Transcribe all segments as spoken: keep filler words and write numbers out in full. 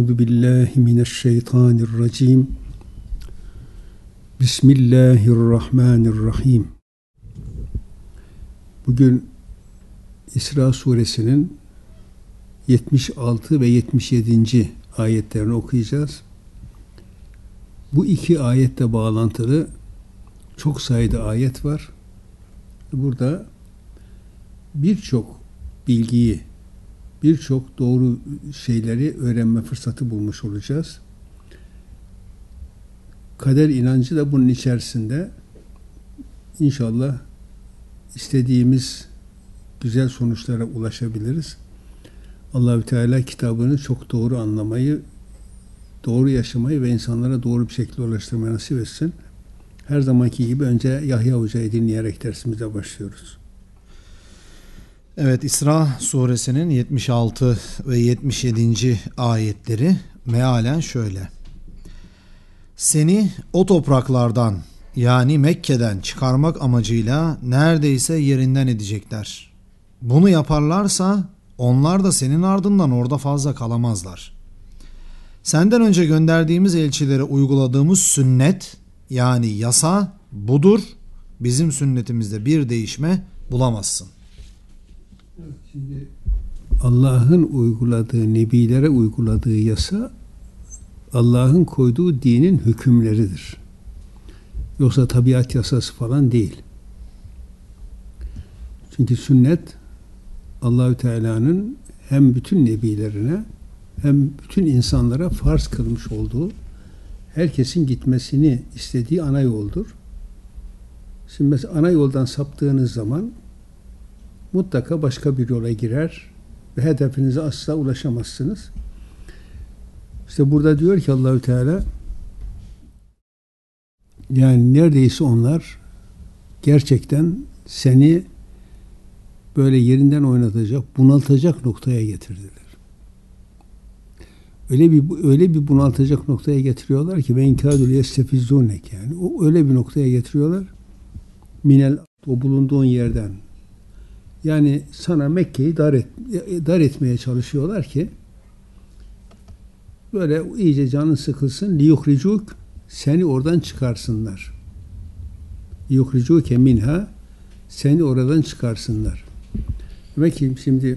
Euzu billahi mineşşeytanirracim. Bismillahirrahmanirrahim. Bugün İsra suresinin yetmiş altı ve yetmiş yedinci ayetlerini okuyacağız. Bu iki ayetle bağlantılı çok sayıda ayet var. Burada birçok bilgiyi, birçok doğru şeyleri öğrenme fırsatı bulmuş olacağız. Kader inancı da bunun içerisinde. İnşallah istediğimiz güzel sonuçlara ulaşabiliriz. Allah-u Teala kitabını çok doğru anlamayı, doğru yaşamayı ve insanlara doğru bir şekilde ulaştırmayı nasip etsin. Her zamanki gibi önce Yahya Hoca'yı dinleyerek dersimize başlıyoruz. Evet, İsra suresinin yetmiş altı ve yetmiş yedinci ayetleri mealen şöyle. Seni o topraklardan, yani Mekke'den çıkarmak amacıyla neredeyse yerinden edecekler. Bunu yaparlarsa onlar da senin ardından orada fazla kalamazlar. Senden önce gönderdiğimiz elçilere uyguladığımız sünnet, yani yasa budur. Bizim sünnetimizde bir değişme bulamazsın. Şimdi Allah'ın uyguladığı, nebilere uyguladığı yasa Allah'ın koyduğu dinin hükümleridir. Yoksa tabiat yasası falan değil. Çünkü sünnet Allahü Teala'nın hem bütün nebilerine hem bütün insanlara farz kılmış olduğu, herkesin gitmesini istediği ana yoldur. Şimdi mesela ana yoldan saptığınız zaman mutlaka başka bir yola girer ve hedefinize asla ulaşamazsınız. İşte burada diyor ki Allahü Teala, yani neredeyse onlar gerçekten seni böyle yerinden oynatacak, bunaltacak noktaya getirdiler. Öyle bir öyle bir bunaltacak noktaya getiriyorlar ki ve inkâdû liyestefizûnek, yani o öyle bir noktaya getiriyorlar. Minel, o bulunduğun yerden. Yani sana Mekke'yi dar, et, dar etmeye çalışıyorlar ki böyle iyice canın sıkılsın. liyuhricûk, seni oradan çıkarsınlar. liyuhricûke minha, seni oradan çıkarsınlar. Demek ki şimdi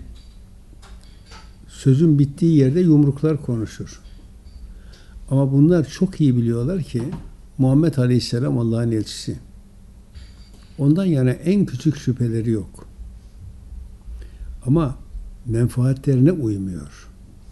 sözün bittiği yerde yumruklar konuşur. Ama bunlar çok iyi biliyorlar ki Muhammed Aleyhisselam Allah'ın elçisi. Ondan yana en küçük şüpheleri yok. Ama menfaatlerine uymuyor.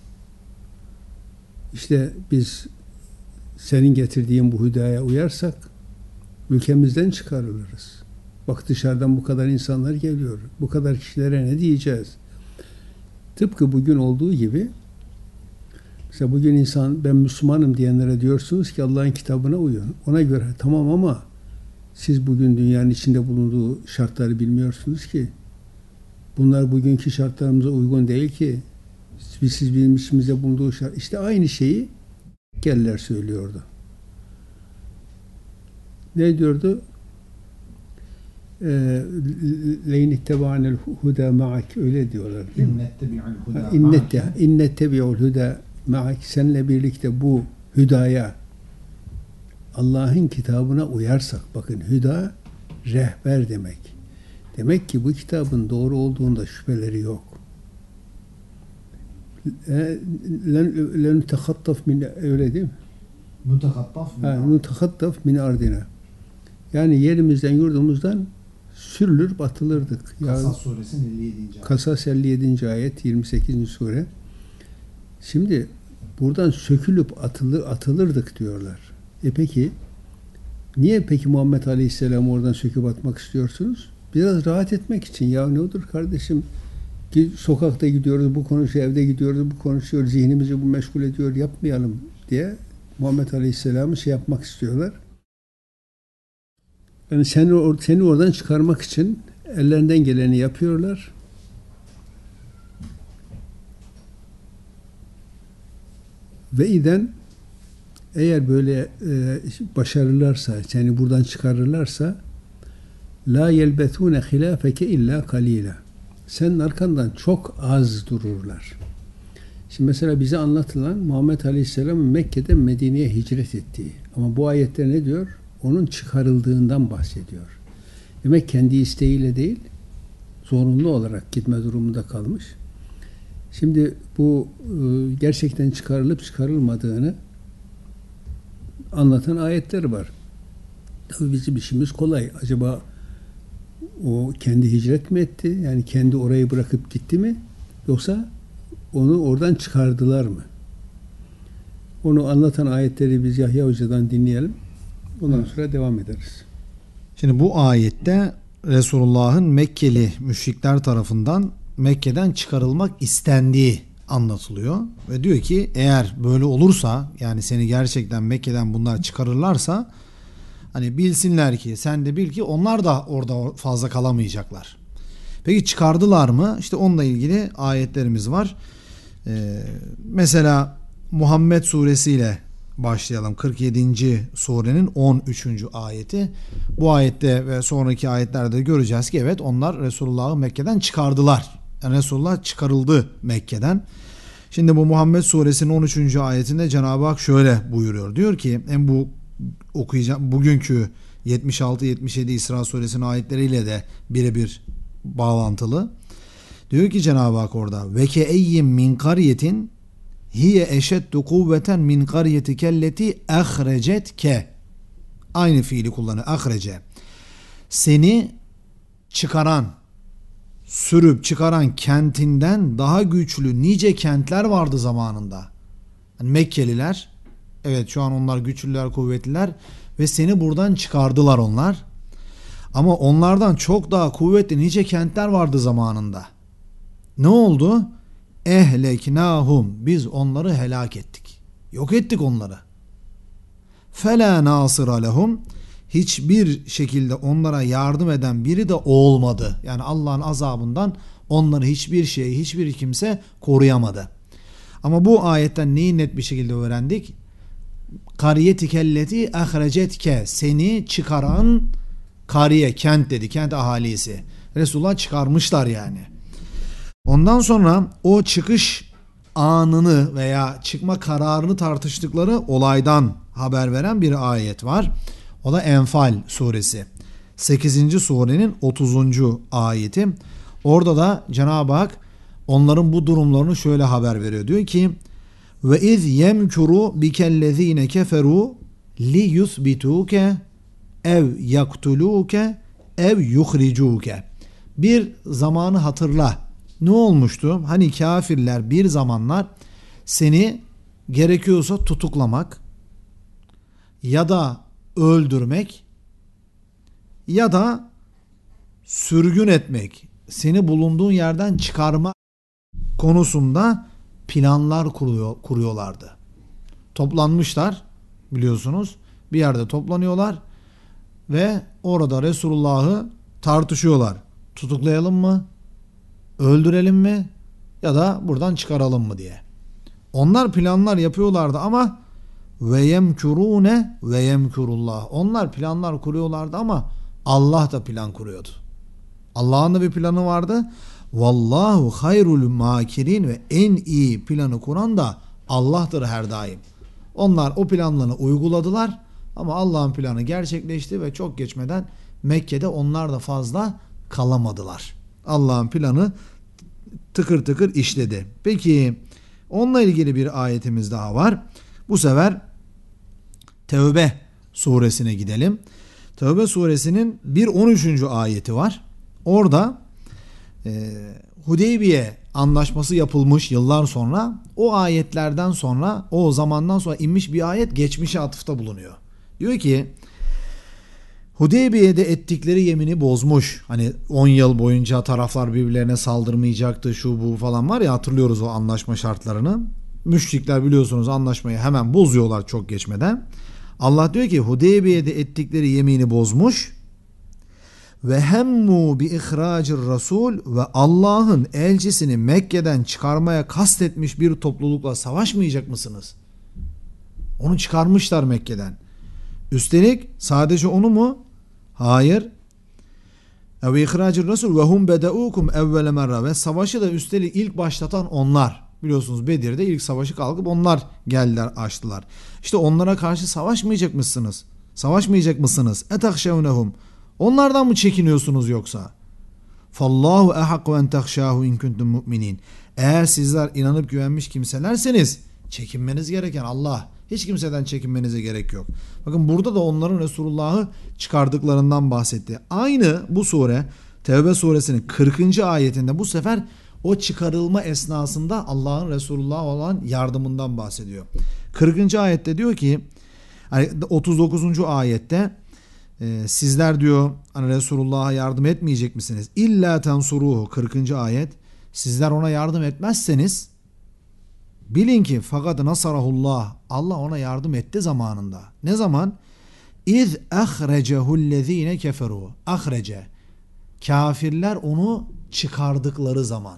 İşte biz senin getirdiğin bu hüdaya uyarsak ülkemizden çıkarılırız. Bak dışarıdan bu kadar insanlar geliyor. Bu kadar kişilere ne diyeceğiz? Tıpkı bugün olduğu gibi, mesela bugün insan ben Müslümanım diyenlere diyorsunuz ki Allah'ın kitabına uyun. Ona göre tamam ama siz bugün dünyanın içinde bulunduğu şartları bilmiyorsunuz ki. Bunlar bugünkü şartlarımıza uygun değil ki. Biz siz bizim içimizde bulunduğu şart. İşte aynı şeyi Mekkeliler söylüyordu. Ne diyordu? Leyn ittebaanel huda ma'ak, öyle diyorlar değil mi? İnnettebi'ul huda ma'ak, seninle birlikte bu hüdaya, Allah'ın kitabına uyarsak, bakın hüda rehber demek. Demek ki bu kitabın doğru olduğunda şüpheleri yok. Len tehattaf min, öyle değil mi? Mutehattaf min. Mutehattaf min ardina. Yani yerimizden, yurdumuzdan sürülür batılırdık. Kasas suresinin elli yedinci ayet. Kasas elli yedinci ayet, yirmi sekizinci sure. Şimdi buradan sökülüp atılır, atılırdık diyorlar. E peki niye peki Muhammed Aleyhisselam'ı oradan söküp atmak istiyorsunuz? Biraz rahat etmek için. Ya ne olur kardeşim, sokakta gidiyoruz, bu konuşuyor, evde gidiyoruz, bu konuşuyor, zihnimizi bu meşgul ediyor, yapmayalım diye Muhammed Aleyhisselam'ı şey yapmak istiyorlar. Yani seni, seni oradan çıkarmak için ellerinden geleni yapıyorlar. Ve iden eğer böyle e, başarırlarsa, seni buradan çıkarırlarsa la yelbetune hilafeke illa kalila. Senin arkandan çok az dururlar. Şimdi mesela bize anlatılan Muhammed Aleyhisselam'ın Mekke'den Medine'ye hicret ettiği. Ama bu ayette ne diyor? Onun çıkarıldığından bahsediyor. Demek kendi isteğiyle değil, zorunlu olarak gitme durumunda kalmış. Şimdi bu e, gerçekten çıkarılıp çıkarılmadığını anlatan ayetler var. Tabii bizim işimiz kolay. Acaba o kendi hicret mi etti? Yani kendi orayı bırakıp gitti mi? Yoksa onu oradan çıkardılar mı? Onu anlatan ayetleri biz Yahya Hoca'dan dinleyelim. Ondan sonra devam ederiz. Şimdi bu ayette Resulullah'ın Mekkeli müşrikler tarafından Mekke'den çıkarılmak istendiği anlatılıyor. Ve diyor ki eğer böyle olursa, yani seni gerçekten Mekke'den bunlar çıkarırlarsa, hani bilsinler ki, sen de bil ki onlar da orada fazla kalamayacaklar. Peki çıkardılar mı? İşte onunla ilgili ayetlerimiz var. Ee, mesela Muhammed suresiyle başlayalım. kırk yedinci surenin on üçüncü ayeti. Bu ayette ve sonraki ayetlerde göreceğiz ki evet, onlar Resulullah'ı Mekke'den çıkardılar. Yani Resulullah çıkarıldı Mekke'den. Şimdi bu Muhammed suresinin on üçüncü ayetinde Cenab-ı Hak şöyle buyuruyor. Diyor ki en bu okuyacağım bugünkü yetmiş altı yetmiş yedi İsra suresinin ayetleriyle de birebir bağlantılı. Diyor ki Cenab-ı Hak orada: ve ke eyyim min qaryetin hiye eşeddu kuvveten min qaryetikelleti ahrecetke. Aynı fiili kullanıyor, ahrece. Seni çıkaran, sürüp çıkaran kentinden daha güçlü nice kentler vardı zamanında. Yani Mekkeliler, evet şu an onlar güçlüler, kuvvetliler ve seni buradan çıkardılar onlar. Ama onlardan çok daha kuvvetli nice kentler vardı zamanında. Ne oldu? Ehleknahum, biz onları helak ettik. Yok ettik onları. Fela nasıra lehum, hiçbir şekilde onlara yardım eden biri de olmadı. Yani Allah'ın azabından onları hiçbir şey, hiçbir kimse koruyamadı. Ama bu ayetten neyi net bir şekilde öğrendik? Kariyetikelleti ahrecetke, seni çıkaran kariye, kent dedi, kent ahalisi. Resulullah çıkarmışlar yani. Ondan sonra o çıkış anını veya çıkma kararını tartıştıkları olaydan haber veren bir ayet var. O da Enfal suresi. sekizinci surenin otuzuncu ayeti. Orada da Cenab-ı Hak onların bu durumlarını şöyle haber veriyor. Diyor ki: ve iz yemkuru bikellezine keferu li yuthbituke ev yaktuluke ev yuhricuke. Bir zamanı hatırla. Ne olmuştu? Hani kafirler bir zamanlar seni gerekiyorsa tutuklamak ya da öldürmek ya da sürgün etmek, seni bulunduğun yerden çıkarma konusunda planlar kuruyor, kuruyorlardı. Toplanmışlar, biliyorsunuz, bir yerde toplanıyorlar ve orada Resulullah'ı tartışıyorlar. Tutuklayalım mı? Öldürelim mi? Ya da buradan çıkaralım mı diye. Onlar planlar yapıyorlardı ama ve yemkurune ve yemkurullah. Onlar planlar kuruyorlardı ama Allah da plan kuruyordu. Allah'ın da bir planı vardı. Vallahu hayrul makirin, ve en iyi planı kuran da Allah'tır her daim. Onlar o planlarını uyguladılar ama Allah'ın planı gerçekleşti ve çok geçmeden Mekke'de onlar da fazla kalamadılar. Allah'ın planı tıkır tıkır işledi. Peki onunla ilgili bir ayetimiz daha var. Bu sefer Tevbe suresine gidelim. Tevbe suresinin bir on üçüncü ayeti var. Orada e, Hudeybiye anlaşması yapılmış yıllar sonra, o ayetlerden sonra, o zamandan sonra inmiş bir ayet geçmişe atıfta bulunuyor. Diyor ki Hudeybiye'de ettikleri yemini bozmuş. Hani on yıl boyunca taraflar birbirlerine saldırmayacaktı, şu bu falan var ya, hatırlıyoruz o anlaşma şartlarını. Müşrikler biliyorsunuz anlaşmayı hemen bozuyorlar çok geçmeden. Allah diyor ki Hudeybiye'de ettikleri yemini bozmuş. Ve hemmu bi ihracir rasul, ve Allah'ın elçisini Mekke'den çıkarmaya kastetmiş bir toplulukla savaşmayacak mısınız? Onu çıkarmışlar Mekke'den. Üstelik sadece onu mu? Hayır. Ve ihracir rasul ve hum bedaukum evvele merra, ve savaşı da üstelik ilk başlatan onlar. Biliyorsunuz Bedir'de ilk savaşı kalkıp onlar geldiler, açtılar. İşte onlara karşı savaşmayacak mısınız? Savaşmayacak mısınız? Etahşevnehum. Onlardan mı çekiniyorsunuz yoksa? Fallahu ehakku en tahşahu in kuntum mu'minin. Eğer sizler inanıp güvenmiş kimselerseniz çekinmeniz gereken Allah. Hiç kimseden çekinmenize gerek yok. Bakın burada da onların Resulullah'ı çıkardıklarından bahsetti. Aynı bu sure Tevbe suresinin kırkıncı ayetinde bu sefer o çıkarılma esnasında Allah'ın Resulullah'a olan yardımından bahsediyor. kırkıncı ayette diyor ki, hani otuz dokuzuncu ayette e, sizler diyor hani Resulullah'a yardım etmeyecek misiniz? İlla tensuruhu kırkıncı ayet. Sizler ona yardım etmezseniz bilin ki fakat nasarahullah, Allah ona yardım etti zamanında. Ne zaman? İz ahrecehullezine keferu. Ahrece. Kafirler onu çıkardıkları zaman.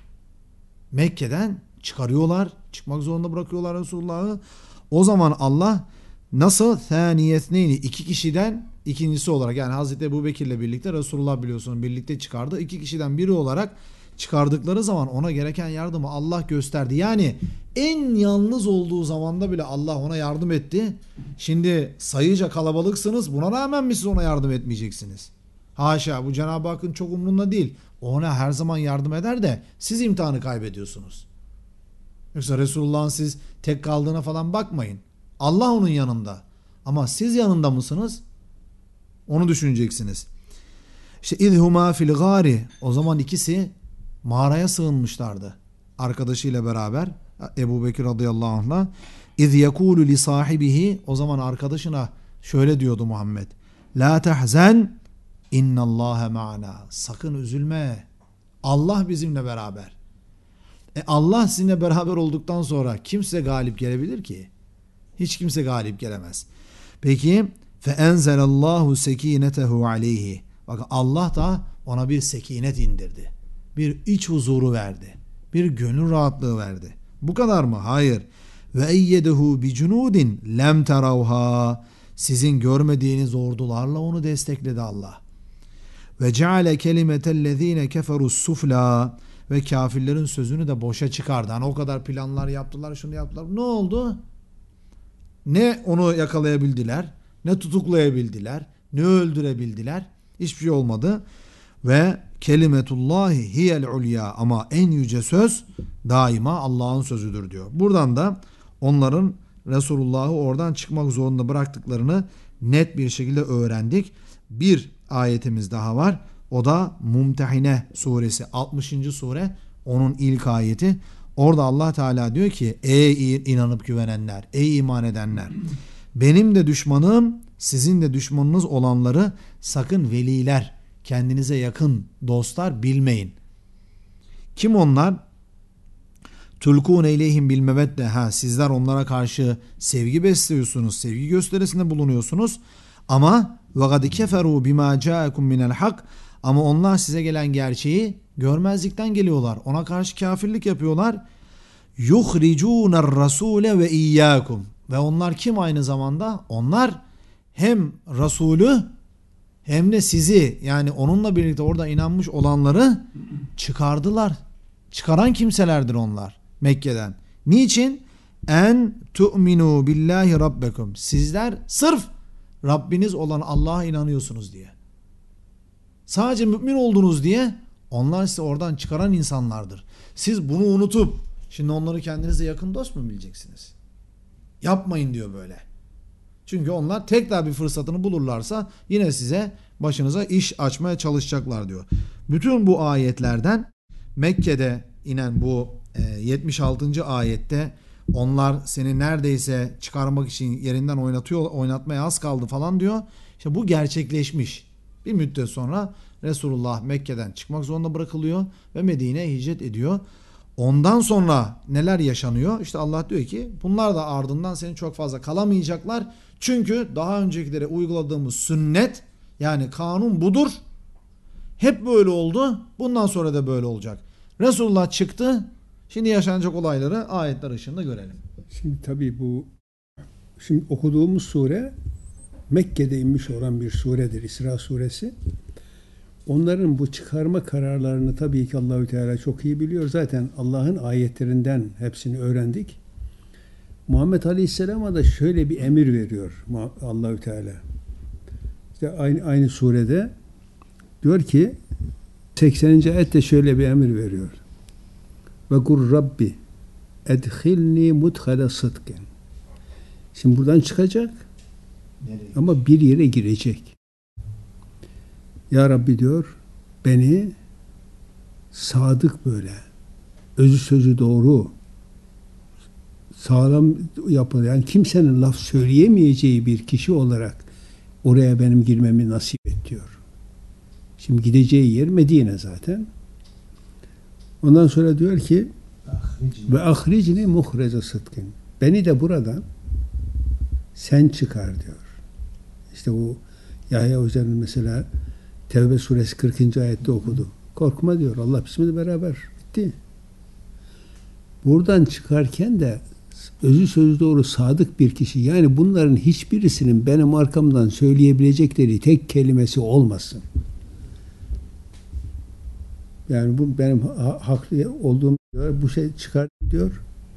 Mekke'den çıkarıyorlar. Çıkmak zorunda bırakıyorlar Resulullah'ı. O zaman Allah nasıl thaniyetneyni, iki kişiden ikincisi olarak, yani Hazreti Ebu Bekir'le birlikte Resulullah biliyorsunuz birlikte çıkardı. İki kişiden biri olarak çıkardıkları zaman ona gereken yardımı Allah gösterdi. Yani en yalnız olduğu zamanda bile Allah ona yardım etti. Şimdi sayıca kalabalıksınız, buna rağmen mi siz ona yardım etmeyeceksiniz? Haşa, bu Cenab-ı Hakk'ın çok umrunda değil. Ona her zaman yardım eder de siz imtihanı kaybediyorsunuz. Yoksa Resulullah'ın siz tek kaldığına falan bakmayın. Allah onun yanında. Ama siz yanında mısınız? Onu düşüneceksiniz. İşte idhuma fil gari. O zaman ikisi mağaraya sığınmışlardı. Arkadaşıyla beraber Ebu Bekir radıyallahu anh'la. İz yekulu li sahibihi. O zaman arkadaşına şöyle diyordu Muhammed. La tahzen innallâhe ma'ana. Sakın üzülme. Allah bizimle beraber. E Allah sizinle beraber olduktan sonra kimse galip gelebilir ki? Hiç kimse galip gelemez. Peki fe enzelallahu sekinetehu aleyhi. Bakın Allah da ona bir sekinet indirdi. Bir iç huzuru verdi. Bir gönül rahatlığı verdi. Bu kadar mı? Hayır. Ve eyyedehu bi cunudin lem teravha. Sizin görmediğiniz ordularla onu destekledi Allah. Ve ceale kelimetellezine keferus sufla. Ve kafirlerin sözünü de boşa çıkardı. Hani o kadar planlar yaptılar, şunu yaptılar. Ne oldu? Ne onu yakalayabildiler, ne tutuklayabildiler, ne öldürebildiler. Hiçbir şey olmadı. Ve kelimetullahi hiyel ulya, ama en yüce söz daima Allah'ın sözüdür diyor. Buradan da onların Resulullah'ı oradan çıkmak zorunda bıraktıklarını net bir şekilde öğrendik. Bir ayetimiz daha var. O da Mumtehine suresi, altmışıncı sure, onun ilk ayeti. Orada Allah Teala diyor ki ey inanıp güvenenler, ey iman edenler, benim de düşmanım sizin de düşmanınız olanları sakın veliler, kendinize yakın dostlar bilmeyin. Kim onlar? Tulkun eyleyhim bil mevedde. Ha, sizler onlara karşı sevgi besliyorsunuz, sevgi gösterisinde bulunuyorsunuz. Ama ve gad keferu bima ca'akum minel hak. Ama onlar size gelen gerçeği görmezlikten geliyorlar. Ona karşı kafirlik yapıyorlar. Yuhricûner rasûle ve iyyâkum. Ve onlar kim aynı zamanda? Onlar hem Resulü hem de sizi, yani onunla birlikte orada inanmış olanları çıkardılar. Çıkaran kimselerdir onlar Mekke'den. Niçin? En tu'minu billahi rabbekum. Sizler sırf Rabbiniz olan Allah'a inanıyorsunuz diye. Sadece mümin oldunuz diye onlar sizi oradan çıkaran insanlardır. Siz bunu unutup şimdi onları kendinize yakın dost mu bileceksiniz? Yapmayın diyor böyle. Çünkü onlar tekrar bir fırsatını bulurlarsa yine size, başınıza iş açmaya çalışacaklar diyor. Bütün bu ayetlerden Mekke'de inen bu yetmiş altıncı ayette onlar seni neredeyse çıkarmak için yerinden oynatıyor, oynatmaya az kaldı falan diyor. İşte bu gerçekleşmiş. Bir müddet sonra Resulullah Mekke'den çıkmak zorunda bırakılıyor ve Medine'ye hicret ediyor. Ondan sonra neler yaşanıyor? İşte Allah diyor ki bunlar da ardından senin çok fazla kalamayacaklar. Çünkü daha öncekilere uyguladığımız sünnet, yani kanun budur. Hep böyle oldu. Bundan sonra da böyle olacak. Resulullah çıktı. Şimdi yaşanacak olayları ayetler ışığında görelim. Şimdi tabii bu şimdi okuduğumuz sure Mekke'de inmiş olan bir suredir, İsra suresi. Onların bu çıkarma kararlarını tabii ki Allahü Teala çok iyi biliyor. Zaten Allah'ın ayetlerinden hepsini öğrendik. Muhammed Aleyhisselam'a da şöyle bir emir veriyor Allahü Teala. İşte aynı aynı surede diyor ki sekseninci ayette şöyle bir emir veriyor. Ve kur Rabbi edhilni mudhala sıdkın. Şimdi buradan çıkacak. Nereye? Ama bir yere girecek. Ya Rabbi diyor, beni sadık böyle, özü sözü doğru, sağlam yapılı, yani kimsenin laf söyleyemeyeceği bir kişi olarak oraya benim girmemi nasip et diyor. Şimdi gideceği yer Medine zaten. Ondan sonra diyor ki ve ahricni muhreze sıdkın. Beni de buradan sen çıkar diyor. İşte bu Yahya Hoca'nın mesela Tevbe suresi kırkıncı ayette okudu. Korkma diyor. Allah bizimle beraber. Bitti. Buradan çıkarken de özü sözü doğru sadık bir kişi. Yani bunların hiçbirisinin benim arkamdan söyleyebilecekleri tek kelimesi olmasın. Yani bu benim ha- haklı olduğum diyor. Bu şey çıkar diyor.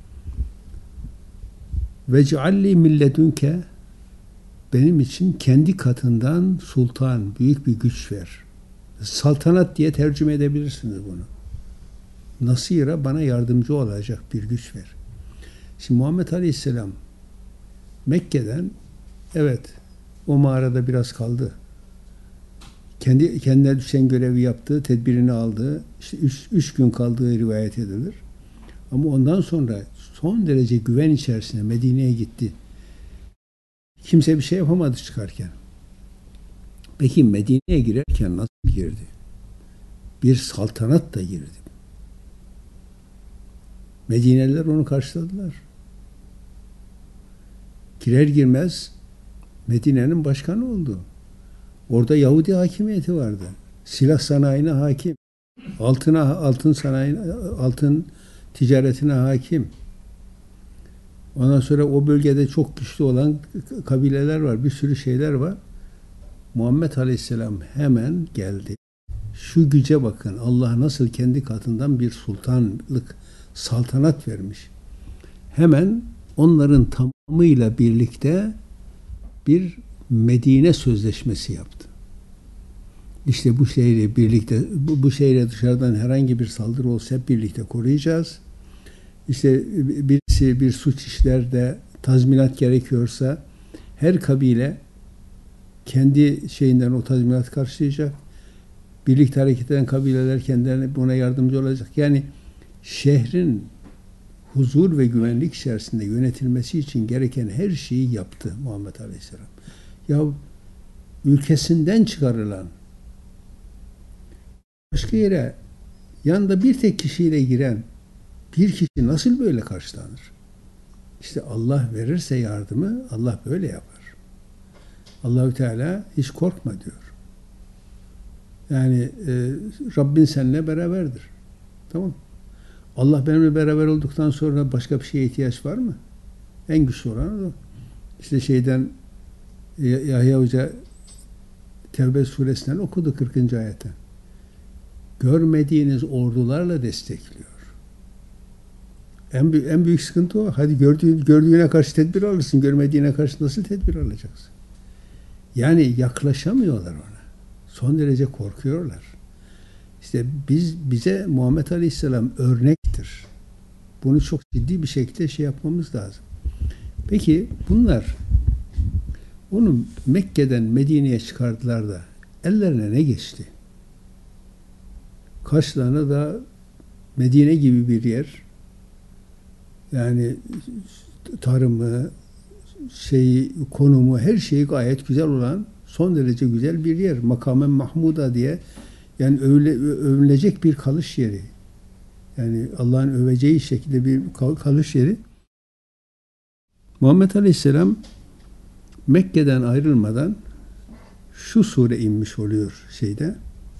Ve cealli milledünke, benim için kendi katından sultan, büyük bir güç ver. Saltanat diye tercüme edebilirsiniz bunu. Nasira, bana yardımcı olacak bir güç ver. Şimdi Muhammed Aleyhisselam Mekke'den, evet, o mağarada biraz kaldı. Kendi kendine düşen görevi yaptı, tedbirini aldı. İşte üç, üç gün kaldığı rivayet edilir. Ama ondan sonra son derece güven içerisinde Medine'ye gitti. Kimse bir şey yapamadı çıkarken. Peki Medine'ye girerken nasıl girdi? Bir saltanat da girdi. Medineliler onu karşıladılar. Girer girmez Medine'nin başkanı oldu. Orada Yahudi hakimiyeti vardı. Silah sanayine hakim. Altına, altın sanayine, altın ticaretine hakim. Ondan sonra o bölgede çok güçlü olan kabileler var. Bir sürü şeyler var. Muhammed Aleyhisselam hemen geldi. Şu güce bakın. Allah nasıl kendi katından bir sultanlık, saltanat vermiş. Hemen onların tamamıyla birlikte bir Medine sözleşmesi yaptı. İşte bu şehri birlikte, bu, bu şehre dışarıdan herhangi bir saldırı olsa hep birlikte koruyacağız. İşte birisi bir suç işler de tazminat gerekiyorsa her kabile kendi şeyinden o tazminat karşılayacak. Birlikte hareket eden kabileler kendilerine buna yardımcı olacak. Yani şehrin huzur ve güvenlik içerisinde yönetilmesi için gereken her şeyi yaptı Muhammed Aleyhisselam. Ya ülkesinden çıkarılan, başka yere yanında bir tek kişiyle giren bir kişi nasıl böyle karşılanır? İşte Allah verirse yardımı Allah böyle yapar. Allahü Teala hiç korkma diyor. Yani e, Rabbin seninle beraberdir. Tamam. Allah benimle beraber olduktan sonra başka bir şeye ihtiyaç var mı? En güçlü olan o. İşte şeyden Yahya Hoca Tevbe suresinden okudu kırkıncı ayetten. Görmediğiniz ordularla destekliyor. En, büyük, en büyük sıkıntı o. Hadi gördüğün, gördüğüne karşı tedbir alırsın. Görmediğine karşı nasıl tedbir alacaksın? Yani yaklaşamıyorlar ona. Son derece korkuyorlar. İşte biz bize Muhammed Aleyhisselam örnektir. Bunu çok ciddi bir şekilde şey yapmamız lazım. Peki bunlar onu Mekke'den Medine'ye çıkardılar da ellerine ne geçti? Karşılarına da Medine gibi bir yer, yani tarımı, şeyi, konumu, her şeyi gayet güzel olan, son derece güzel bir yer. Makamen Mahmuda diye, yani övüle, övülecek bir kalış yeri. Yani Allah'ın öveceği şekilde bir kalış yeri. Muhammed Aleyhisselam Mekke'den ayrılmadan şu sure inmiş oluyor şeyde.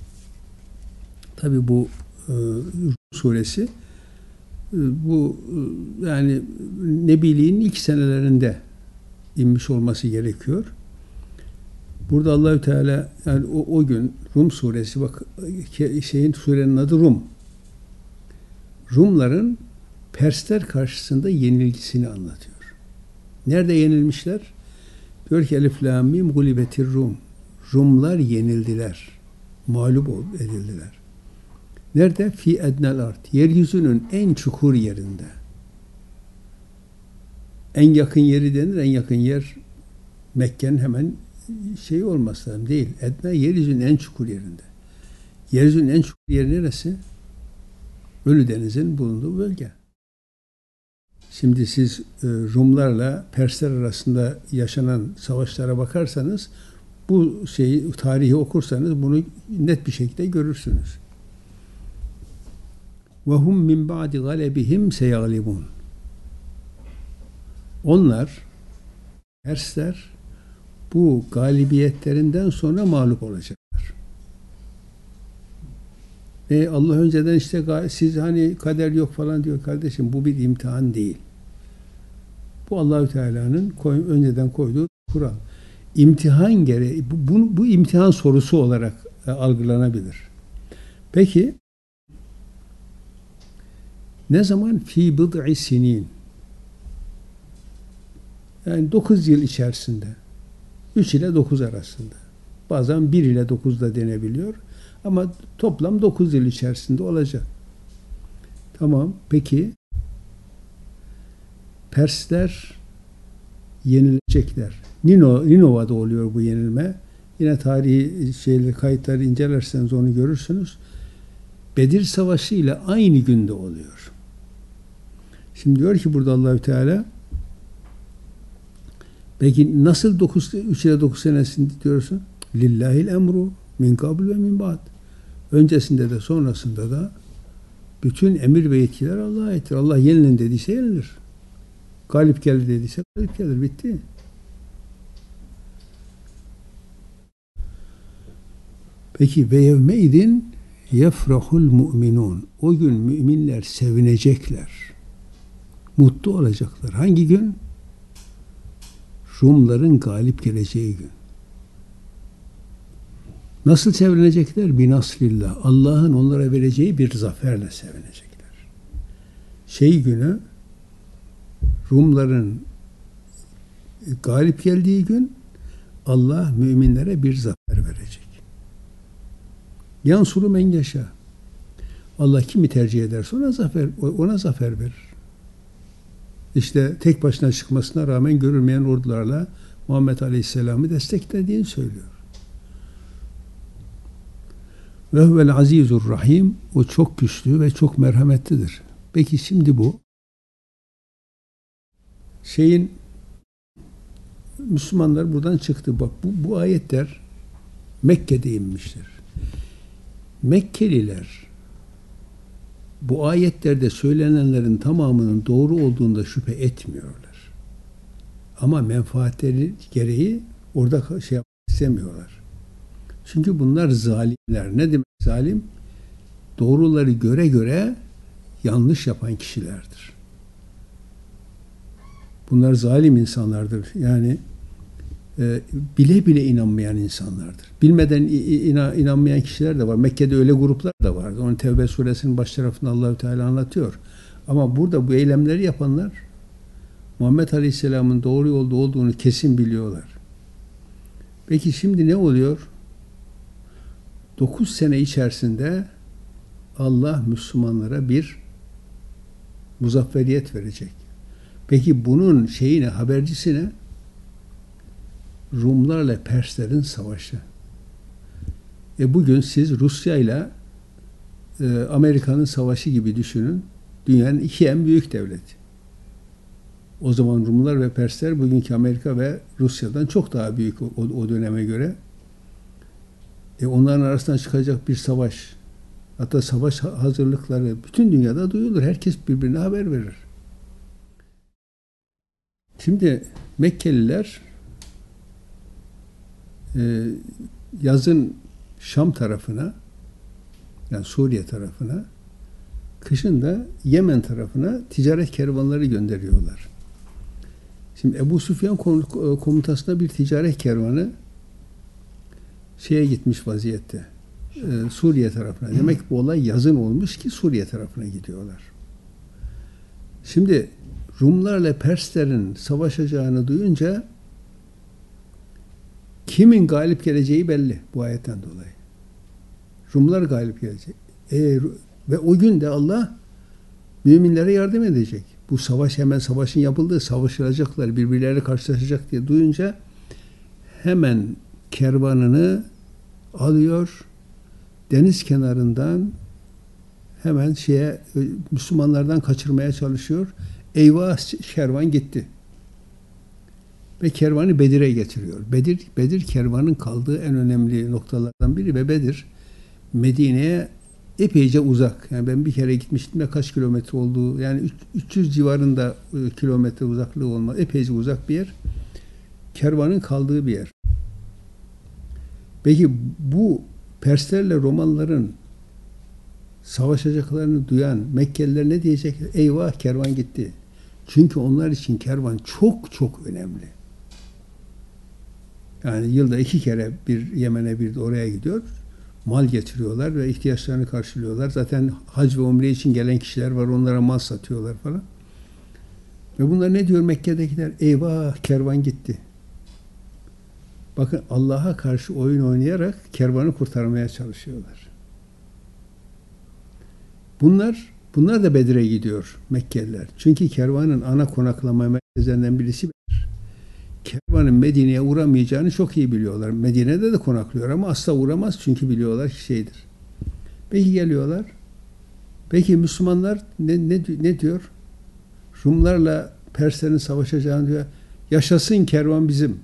Tabi bu e, suresi e, bu e, yani Nebiliğin ilk senelerinde inmiş olması gerekiyor. Burada Allahü Teala yani o, o gün Rum suresi bak şeyin surenin adı Rum. Rumların Persler karşısında yenilgisini anlatıyor. Nerede yenilmişler? Diyor ki Elif Lam Mim gulibetir Rum. Rumlar yenildiler. Mağlup edildiler. Nerede? Fi ednel art. Yeryüzünün en çukur yerinde. En yakın yeri denir. En yakın yer Mekke'nin hemen şey olması lazım. Değil. Edna yeryüzünün en çukur yerinde. Yeryüzünün en çukur yeri neresi? Ölüdeniz'in bulunduğu bölge. Şimdi siz e, Rumlarla Persler arasında yaşanan savaşlara bakarsanız bu şeyi tarihi okursanız bunu net bir şekilde görürsünüz. Ve hum min ba'di galebihim seyaglibun. Onlar Persler bu galibiyetlerinden sonra mağlup olacaklar. E Allah önceden işte siz hani kader yok falan diyor kardeşim, bu bir imtihan değil. Bu Allahü Teala'nın koy, önceden koyduğu kural. İmtihan gereği bu, bu, bu imtihan sorusu olarak e, algılanabilir. Peki ne zaman fi bid'i sinin, yani dokuz yıl içerisinde, üç ile dokuz arasında, bazen bir ile dokuz da denebiliyor ama toplam dokuz yıl içerisinde olacak. Tamam, peki Persler yenilecekler. Nino, Ninova'da oluyor bu yenilme. Yine tarihi şeyleri, kayıtları incelerseniz onu görürsünüz. Bedir Savaşı ile aynı günde oluyor. Şimdi diyor ki burada Allahü Teala, peki nasıl dokuz, üç ile dokuz senesinde diyorsun? Lillahil emru min kabl ve min ba'd. Öncesinde de sonrasında da bütün emir ve yetkiler Allah'a aittir. Allah yenilin dediyse yenilir. Galip gelir dediyse galip gelir. Bitti. Peki ve yevmeydin yefrahul mu'minun. O gün müminler sevinecekler. Mutlu olacaklar. Hangi gün? Rumların galip geleceği gün. Nasıl sevinecekler? Binasrillah. Allah'ın onlara vereceği bir zaferle sevinecekler. Şey günü, Rumların galip geldiği gün Allah müminlere bir zafer verecek. Yansuru men yaşa. Allah kimi tercih ederse ona zafer, ona zafer verir. İşte tek başına çıkmasına rağmen görülmeyen ordularla Muhammed Aleyhisselam'ı desteklediğini söylüyor. Ve huvel azizur rahim. O çok güçlü ve çok merhametlidir. Peki şimdi bu şeyin Müslümanlar buradan çıktı. Bak bu, bu ayetler Mekke'de inmiştir. Mekkeliler bu ayetlerde söylenenlerin tamamının doğru olduğunda şüphe etmiyorlar. Ama menfaatleri gereği orada şey yapmak istemiyorlar. Çünkü bunlar zalimler. Ne demek zalim? Doğruları göre göre yanlış yapan kişilerdir. Bunlar zalim insanlardır. Yani e, bile bile inanmayan insanlardır. Bilmeden ina, inanmayan kişiler de var. Mekke'de öyle gruplar da vardı. Onun Tevbe suresinin baş tarafında Allahü Teala anlatıyor. Ama burada bu eylemleri yapanlar Muhammed Aleyhisselam'ın doğru yolda olduğunu kesin biliyorlar. Peki şimdi ne oluyor? Dokuz sene içerisinde Allah Müslümanlara bir muzafferiyet verecek. Peki bunun şeyine, habercisine Rumlarla Perslerin savaşı. E bugün siz Rusya ile e, Amerika'nın savaşı gibi düşünün. Dünyanın iki en büyük devleti. O zaman Rumlar ve Persler bugünkü Amerika ve Rusya'dan çok daha büyük o, o döneme göre. E onların arasından çıkacak bir savaş, hatta savaş hazırlıkları bütün dünyada duyulur. Herkes birbirine haber verir. Şimdi Mekkeliler e, yazın Şam tarafına, yani Suriye tarafına, kışın da Yemen tarafına ticaret kervanları gönderiyorlar. Şimdi Ebu Süfyan komutasında bir ticaret kervanı şeye gitmiş vaziyette. Ee, Suriye tarafına. Demek ki bu olay yazın olmuş ki Suriye tarafına gidiyorlar. Şimdi Rumlarla Perslerin savaşacağını duyunca kimin galip geleceği belli bu ayetten dolayı. Rumlar galip gelecek. E, ve o gün de Allah müminlere yardım edecek. Bu savaş hemen savaşın yapıldığı, savaşılacaklar, birbirleriyle karşılaşacak diye duyunca hemen kervanını alıyor, deniz kenarından hemen şeye Müslümanlardan kaçırmaya çalışıyor. Eyvah, kervan gitti. Ve kervanı Bedir'e getiriyor. Bedir, Bedir kervanın kaldığı en önemli noktalardan biri ve Bedir Medine'ye epeyce uzak. Yani ben bir kere gitmiştim de kaç kilometre olduğu, yani üç yüz civarında kilometre uzaklığı olmaz. Epeyce uzak bir yer. Kervanın kaldığı bir yer. Peki bu Perslerle Romalıların savaşacaklarını duyan Mekkeliler ne diyecek? Eyvah, kervan gitti. Çünkü onlar için kervan çok çok önemli. Yani yılda iki kere bir Yemen'e bir de oraya gidiyor. Mal getiriyorlar ve ihtiyaçlarını karşılıyorlar. Zaten hac ve umre için gelen kişiler var. Onlara mal satıyorlar falan. Ve bunlar ne diyor Mekke'dekiler? Eyvah, kervan gitti. Bakın Allah'a karşı oyun oynayarak kervanı kurtarmaya çalışıyorlar. Bunlar bunlar da Bedir'e gidiyor Mekkeliler. Çünkü kervanın ana konaklama merkezlerinden birisi Bedir. Kervanın Medine'ye uğramayacağını çok iyi biliyorlar. Medine'de de konaklıyor ama asla uğramaz çünkü biliyorlar ki şeydir. Peki geliyorlar. Peki Müslümanlar ne, ne, ne diyor? Rumlarla Perslerin savaşacağını diyor. Yaşasın kervan bizim.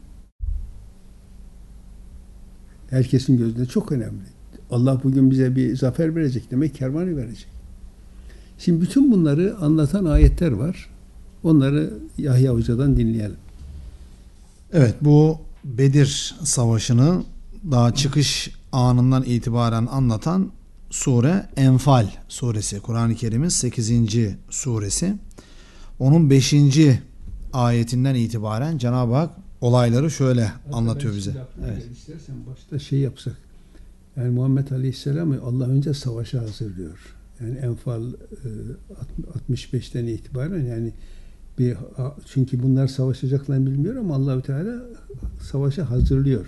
Herkesin gözünde çok önemli. Allah bugün bize bir zafer verecek demek, kervanı verecek. Şimdi bütün bunları anlatan ayetler var. Onları Yahya Hoca'dan dinleyelim. Evet, bu Bedir Savaşı'nı daha çıkış anından itibaren anlatan sure Enfal suresi. Kur'an-ı Kerim'in sekizinci suresi. Onun beşinci ayetinden itibaren Cenab-ı Hak olayları şöyle Hatta anlatıyor bize. Evet. İstersen başta şey yapsak. Yani Muhammed Aleyhisselam'ı Allah önce savaşa hazırlıyor. Yani Enfal altmış beşten itibaren yani bir çünkü bunlar savaşacaklarını bilmiyor ama Allahü Teala savaşa hazırlıyor.